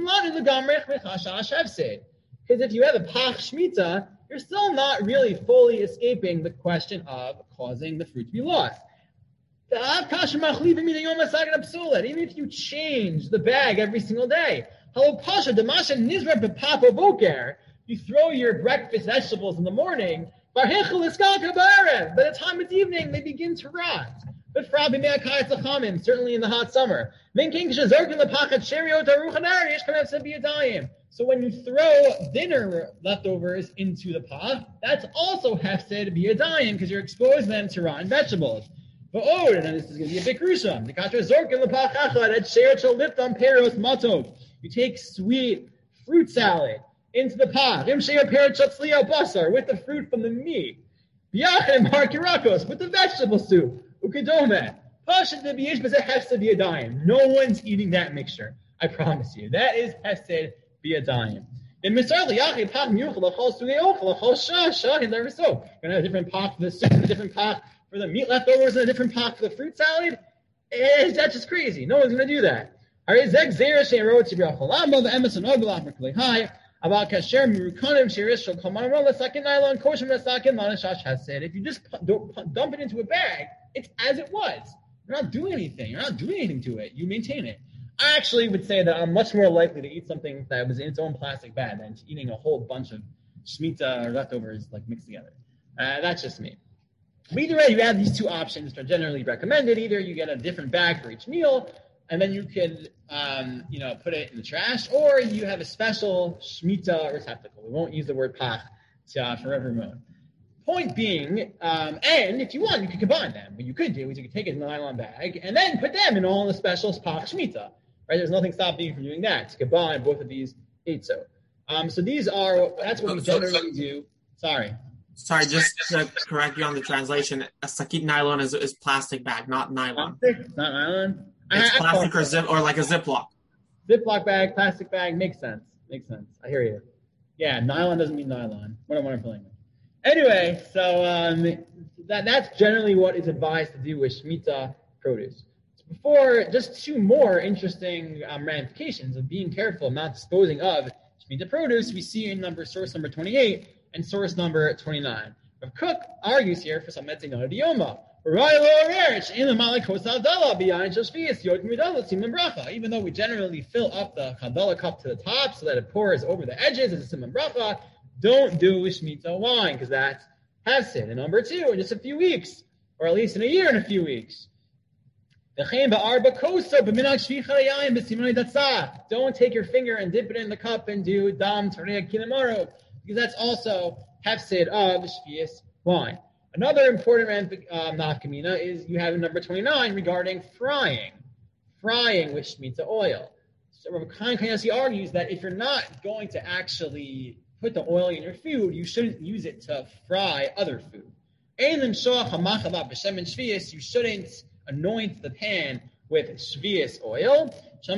if you have a Pach Shmita, you're still not really fully escaping the question of causing the fruit to be lost. Even if you change the bag every single day, you throw your breakfast vegetables in the morning, by the time it's evening, they begin to rot. But certainly in the hot summer. So when you throw dinner leftovers into the pot, that's also hefsed biyadayim because you're exposing them to rotten vegetables. But oh, and this is going to be a big gruesome. You take sweet fruit salad into the pot with the fruit from the meat. With the vegetable soup. No one's eating that mixture. I promise you. That is hefsed biyadayim. In Misar Liyachi, Pach Muchal, Lachol Sugei Ochel, Lachol Shah, Shah, and there so. You're going to have a different pot for the soup, a different pot for the meat leftovers, and a different pot for the fruit salad. Eh, that's just crazy. No one's going to do that. Zeg Zera Shei Rot Tibrach Holamba, the Emerson Ogalach Merkli High, about Kasher Murukanim Shirish Shal Kamarol, the second nylon, Koshim, the second Manashash has said, if you just dump it into a bag, it's as it was. You're not doing anything. You're not doing anything to it. You maintain it. I actually would say that I'm much more likely to eat something that was in its own plastic bag than eating a whole bunch of shmita or leftovers like mixed together. Uh, that's just me. Either way, you have these two options that are generally recommended. Either you get a different bag for each meal, and then you can, um, you know, put it in the trash, or you have a special Shemitah receptacle. We won't use the word pach to, uh, for every moon. Point being, um, and if you want, you could combine them. What you could do is you could take a nylon bag and then put them in all the special pach Shemitah. Right? There's nothing stopping you from doing that, to combine both of these eitzot. Um, so these are, that's what we generally do. Sorry. Sorry, just to correct you on the translation, a sakit nylon is, is plastic bag, not nylon. Plastic? It's not nylon? It's I, plastic or zip or like a Ziploc. Ziploc bag, plastic bag, makes sense. Makes sense. I hear you. Yeah, nylon doesn't mean nylon. What am I playing with? Anyway, so um, that that's generally what is advised to do with Shemitah produce. So before, just two more interesting um, ramifications of being careful, not disposing of Shemitah produce, we see in number source number twenty-eight and source number twenty-nine. Rav Kook argues here for some metzing Yoma. Even though we generally fill up the Chavdalah cup to the top so that it pours over the edges as a simon bracha, don't do Shemitah wine because that's hefsid. And number two, in just a few weeks, or at least in a year and a few weeks. Don't take your finger and dip it in the cup and do dam tareya kinamaro, because that's also hefsid of shvius wine. Another important um, nafkamina is you have in number twenty-nine regarding frying. Frying with Shemitah oil. So Rav Chaim Kanievsky argues that if you're not going to actually put the oil in your food, you shouldn't use it to fry other food. You shouldn't anoint the pan with shvius oil. So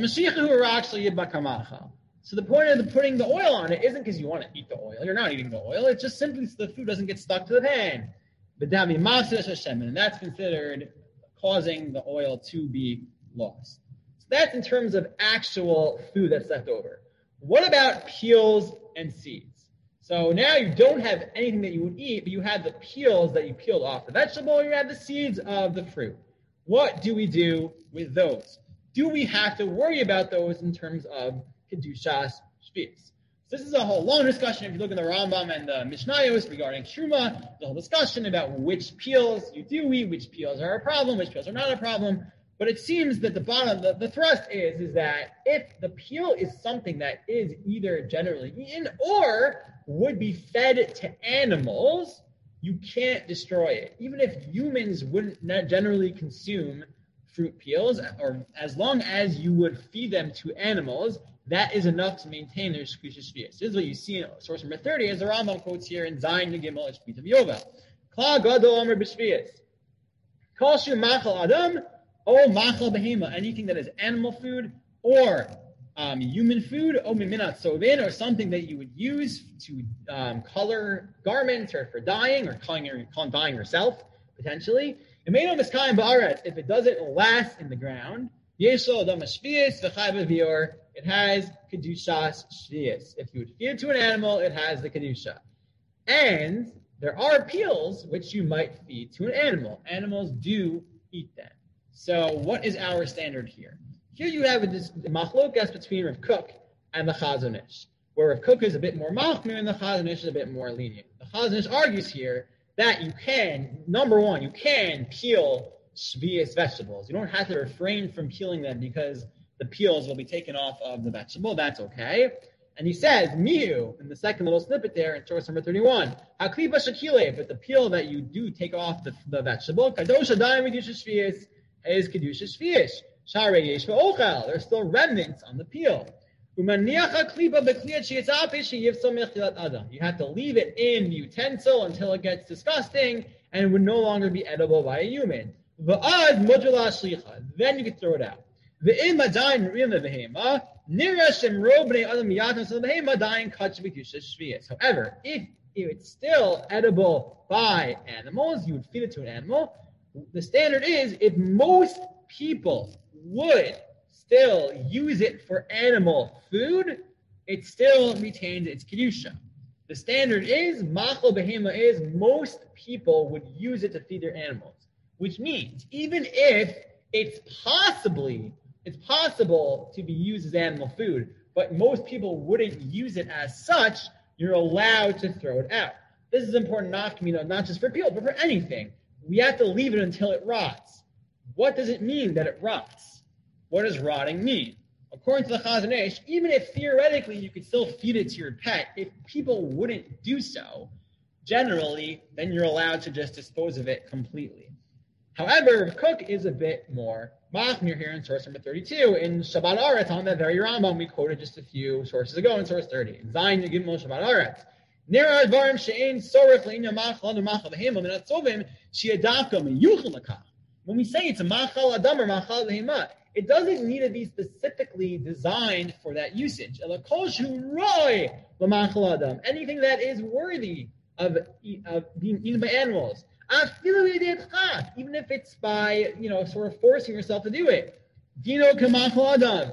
the point of the putting the oil on it isn't because you want to eat the oil. You're not eating the oil. It's just simply so the food doesn't get stuck to the pan. And that's considered causing the oil to be lost. So that's in terms of actual food that's left over. What about peels and seeds? So now you don't have anything that you would eat, but you have the peels that you peeled off the vegetable, you have the seeds of the fruit. What do we do with those? Do we have to worry about those in terms of Kedushas Shvius? So this is a whole long discussion. If you look at the Rambam and the Mishnayos regarding Truma, the whole discussion about which peels you do eat, which peels are a problem, which peels are not a problem. But it seems that the bottom, the, the thrust is, is that if the peel is something that is either generally eaten or would be fed to animals, you can't destroy it. Even if humans wouldn't not generally consume fruit peels, or as long as you would feed them to animals, that is enough to maintain their shkisha shvius. This is what you see in source number thirty, as the Rambam quotes here in Zayin Gimel at Shmita Yovel. Kla gadol omer b'shvius. Kol shu machal adam, o machal behema, anything that is animal food or um, human food, o miminat sovin, or something that you would use to um, color garments or for dyeing or coloring, or dyeing yourself, potentially. If it doesn't last in the ground, it has kedushas shvius. If you would feed it to an animal, it has the kedusha. And there are peels which you might feed to an animal. Animals do eat them. So what is our standard here? Here you have this machlokas between Rav Kook and the Chazon Ish, where Rav Kook is a bit more machmir and the Chazon Ish is a bit more lenient. The Chazon Ish argues here that you can, number one, you can peel shvius vegetables. You don't have to refrain from peeling them because the peels will be taken off of the vegetable. That's okay. And he says, miu, in the second little snippet there in source number thirty-one, haklipa shakile, but the peel that you do take off the, the vegetable, kadosha daim kedusha shvius, is kedusha shvius. Share yesh v'ochel, there's still remnants on the peel. You have to leave it in the utensil until it gets disgusting and it would no longer be edible by a human. Then you can throw it out. However, if it's still edible by animals, you would feed it to an animal. The standard is if most people would still use it for animal food, it still retains its kedusha. The standard is, machal behema is, most people would use it to feed their animals. Which means, even if it's possibly, it's possible to be used as animal food, but most people wouldn't use it as such, you're allowed to throw it out. This is important not, you know, not just for people, but for anything. we have to leave it until it rots. What does it mean that it rots? What does rotting mean? According to the Chazon Ish, even if theoretically you could still feed it to your pet, if people wouldn't do so, generally, then you're allowed to just dispose of it completely. However, Rav Kook is a bit more machmir here in source number thirty-two. In Shabbat Aretz, on that very Rambam, we quoted just a few sources ago in source thirty. In Zayin Yegimel Shabbat Aretz. Nera advarim she'ein sorech le'inya machal adu machal behema min atzovim she'adavka miyuchel lakach. When we say it's a machal adam or machal behema, it doesn't need to be specifically designed for that usage. Anything that is worthy of, of being eaten by animals. Even if it's by, you know, sort of forcing yourself to do it. Dino kamachal adam.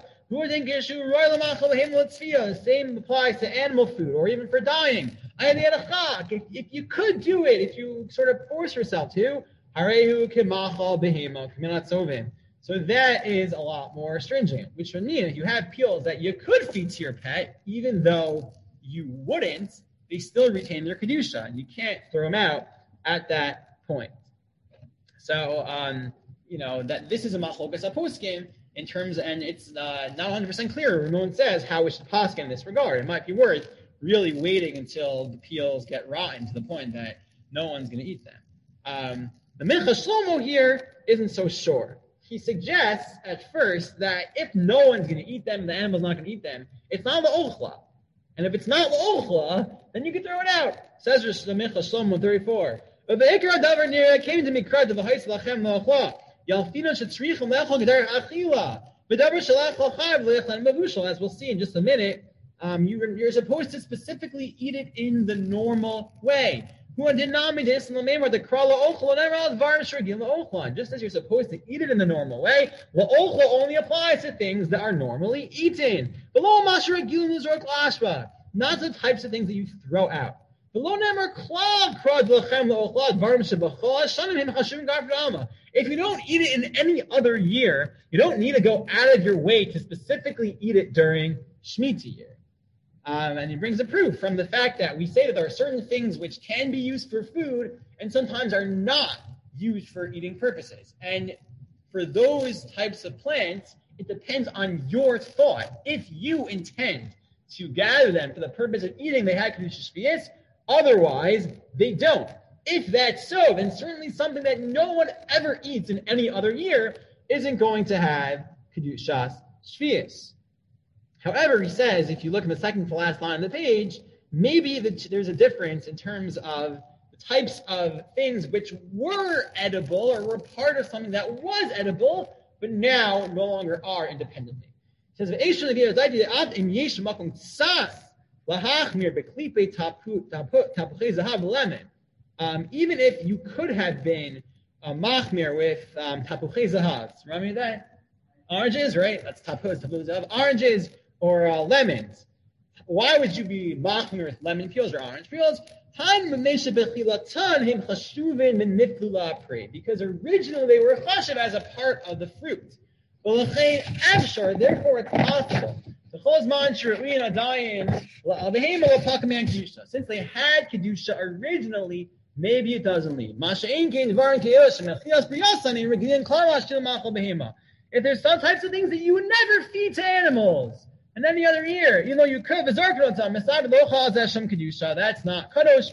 The same applies to animal food or even for dying. If, if you could do it, if you sort of force yourself to, so that is a lot more stringent, which would mean if you have peels that you could feed to your pet, even though you wouldn't, they still retain their kedusha, and you can't throw them out at that point. So, um, you know, that this is a machlokas poskim in terms, and it's uh, not one hundred percent clear. No one says how we should poskim in this regard. It might be worth really waiting until the peels get rotten to the point that no one's going to eat them. Um, the Mincha Shlomo here isn't so sure. He suggests at first that if no one's going to eat them, the animal's not going to eat them, it's not the ochla. And if it's not the ochla, then you can throw it out. Says the Mincha Shlomo thirty-four. But the Ikar Davar Nira came to me crud of the Hais Lachem Lachla. Yalfino Shatrichum Lechol Gedar Achila. But Davar Shalach Lachav Lechlan Mavushal, as we'll see in just a minute, um, you, you're supposed to specifically eat it in the normal way. Just as you're supposed to eat it in the normal way, la'ochla only applies to things that are normally eaten. Not the types of things that you throw out. If you don't eat it in any other year, you don't need to go out of your way to specifically eat it during Shemitah year. Um, and he brings a proof from the fact that we say that there are certain things which can be used for food and sometimes are not used for eating purposes. And for those types of plants, it depends on your thought. If you intend to gather them for the purpose of eating, they have Kedusha Shvius. Otherwise, they don't. If that's so, then certainly something that no one ever eats in any other year isn't going to have Kedusha Shvius. However, he says, if you look in the second to last line of the page, maybe the, there's a difference in terms of the types of things which were edible or were part of something that was edible, but now no longer are independently. He says, um, even if you could have been a machmir with um, tapuchei zahav. Remember that? Oranges, right? That's tapuch, tapuch zahav. Oranges. Or uh, lemons. Why would you be machmir with lemon peels or orange peels? Because originally they were chashiv as a part of the fruit. Therefore it's possible. Since they had kedusha originally, maybe it doesn't leave. If there's some types of things that you would never feed to animals, and any other year, even though you could, that's not kadosh.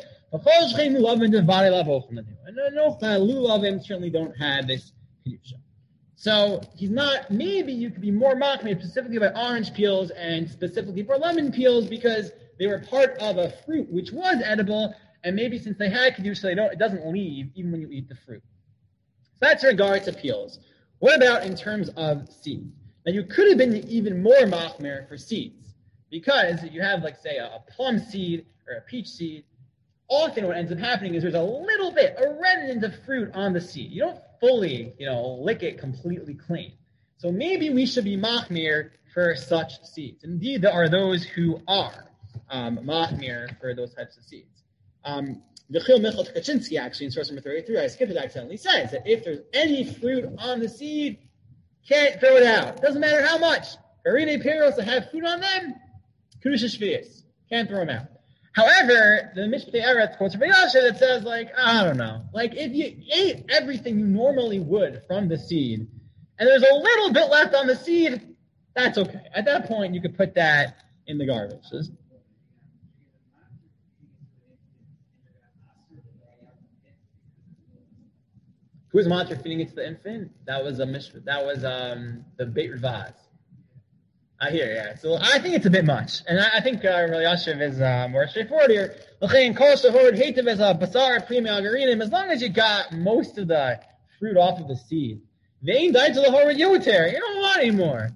And no lulavim certainly don't have this kedusha. So he's not. Maybe you could be more machmir specifically by orange peels and specifically for lemon peels because they were part of a fruit which was edible, and maybe since they had kedusha, they don't. It doesn't leave even when you eat the fruit. So that's in regards to peels. What about in terms of seeds? Now, you could have been even more machmir for seeds, because if you have, like, say, a, a plum seed or a peach seed, often what ends up happening is there's a little bit, a remnant of fruit on the seed. You don't fully, you know, lick it completely clean. So maybe we should be machmir for such seeds. Indeed, there are those who are um, machmir for those types of seeds. Um, Yechiel Michal Tkaczynski, actually, in source number thirty-three, I skipped it accidentally, says that if there's any fruit on the seed, can't throw it out. Doesn't matter how much. Harine peros that have food on them, Kedusha Shvius. Can't throw them out. However, the Mishpatei Eretz quotes Rabbi Yasha that says, like, I don't know, like if you ate everything you normally would from the seed, and there's a little bit left on the seed, that's okay. At that point, you could put that in the garbage. Who was Matzah feeding it to the infant? That was a mishpah. That was um, the Beit Ravaz. I hear, yeah. So I think it's a bit much, and I, I think uh, Rabbi Yashiv is uh, more straightforward here. As long as you got most of the fruit off of the seed, you don't want any more.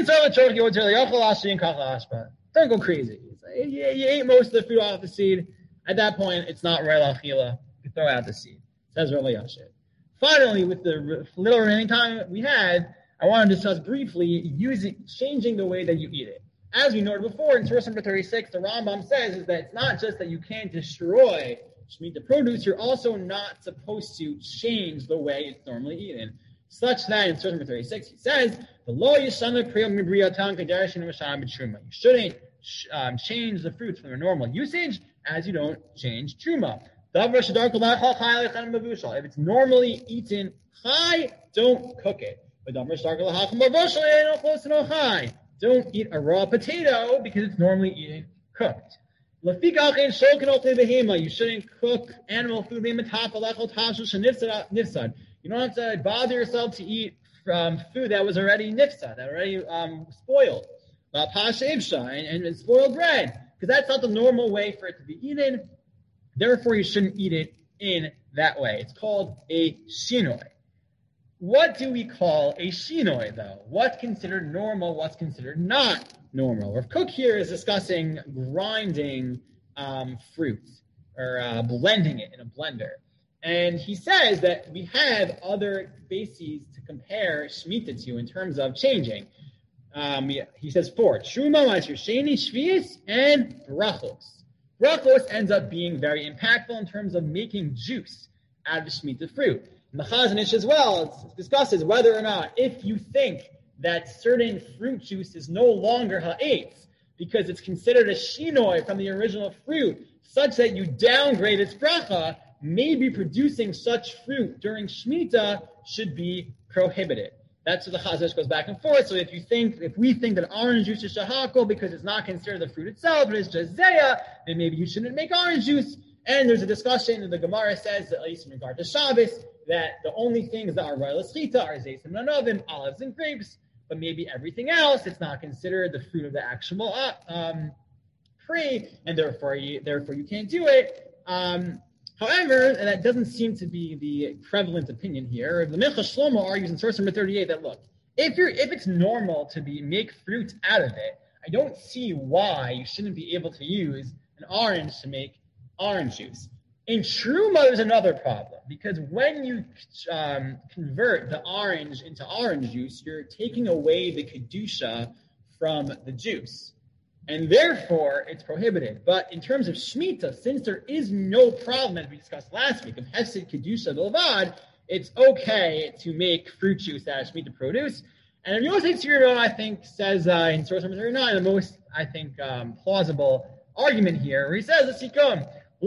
Don't go crazy. Like, you, you ate most of the fruit off the seed. At that point, it's not real achila. You throw out the seed. Says Rabbi Yashiv. Finally, with the little remaining time we had, I want to discuss briefly using changing the way that you eat it. As we noted before, in source number thirty-six, the Rambam says is that it's not just that you can't destroy Shemitah produce, you're also not supposed to change the way it's normally eaten. Such that in source number thirty-six, he says, you shouldn't um, change the fruits from their normal usage as you don't change truma. If it's normally eaten chai, don't cook it. Don't eat a raw potato because it's normally eaten cooked. You shouldn't cook animal food. You don't have to bother yourself to eat um, food that was already nifsa, that already um, spoiled. And, and spoiled bread, because that's not the normal way for it to be eaten. Therefore, you shouldn't eat it in that way. It's called a shinoi. What do we call a shinoi, though? What's considered normal? What's considered not normal? Rav Kook here is discussing grinding um, fruit, or uh, blending it in a blender. And he says that we have other bases to compare Shemitah to in terms of changing. Um, he says four, Truma, Ma'aser Sheni, Shvius, and Brachos. Brachos ends up being very impactful in terms of making juice out of the Shemitah fruit. And the Chazon Ish as well discusses whether or not, if you think that certain fruit juice is no longer ha'etz, because it's considered a shinoi from the original fruit, such that you downgrade its bracha, maybe producing such fruit during Shemitah should be prohibited. That's what the Chazon Ish goes back and forth. So if you think, if we think that orange juice is shahakol because it's not considered the fruit itself, but it's just zeya, then maybe you shouldn't make orange juice. And there's a discussion, and the Gemara says, at least in regard to Shabbos, that the only things that are royal schita are zaytim nanavim, olives and grapes, but maybe everything else, it's not considered the fruit of the actual uh, um, tree, and therefore you, therefore you can't do it. Um, However, and that doesn't seem to be the prevalent opinion here. The Mincha Shlomo argues in source number thirty-eight that, look, if you're if it's normal to be make fruit out of it, I don't see why you shouldn't be able to use an orange to make orange juice. In Truma, there's another problem, because when you um, convert the orange into orange juice, you're taking away the kedusha from the juice. And therefore, it's prohibited. But in terms of Shemitah, since there is no problem, as we discussed last week, of Hefsid Kedusha Bilvad, it's okay to make fruit juice out of Shemitah produce. And Yosef Tzirion, I think, says uh, in source number thirty-nine, the most, I think, um, plausible argument here, where he says, let's see, come,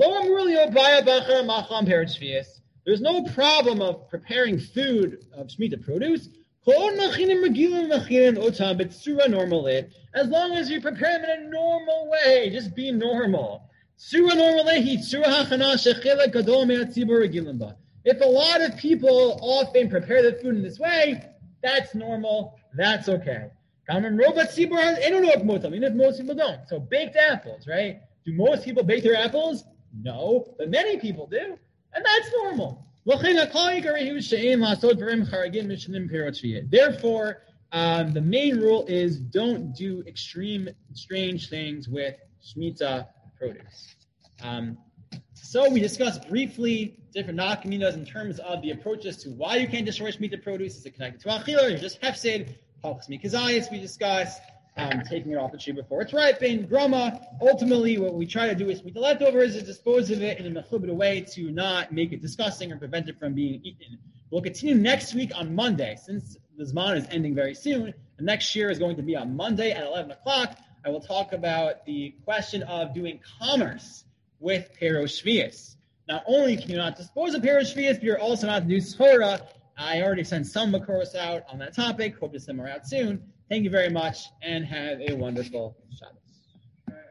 there's no problem of preparing food of Shemitah produce, as long as you prepare them in a normal way, just be normal. If a lot of people often prepare the food in this way, that's normal, that's okay. Even if most people don't. So baked apples, right? Do most people bake their apples? No, but many people do, and that's normal. Therefore, um, the main rule is don't do extreme, strange things with Shemitah produce. Um, so we discussed briefly different nafkaminas in terms of the approaches to why you can't destroy Shemitah produce. Is it connected to achila, or you're just hefsid? Palchas mikazayis we discussed. Um, taking it off the tree before it's ripened, groma. Ultimately, what we try to do is with the leftovers is dispose of it in a mechubed way to not make it disgusting or prevent it from being eaten. We'll continue next week on Monday. Since the Zman is ending very soon, the next year is going to be on Monday at eleven o'clock. I will talk about the question of doing commerce with Peros Shvius. Not only can you not dispose of Peros Shvius, but you're also not to do Sphora. I already sent some Makoros out on that topic. Hope to send more out soon. Thank you very much, and have a wonderful Shabbat.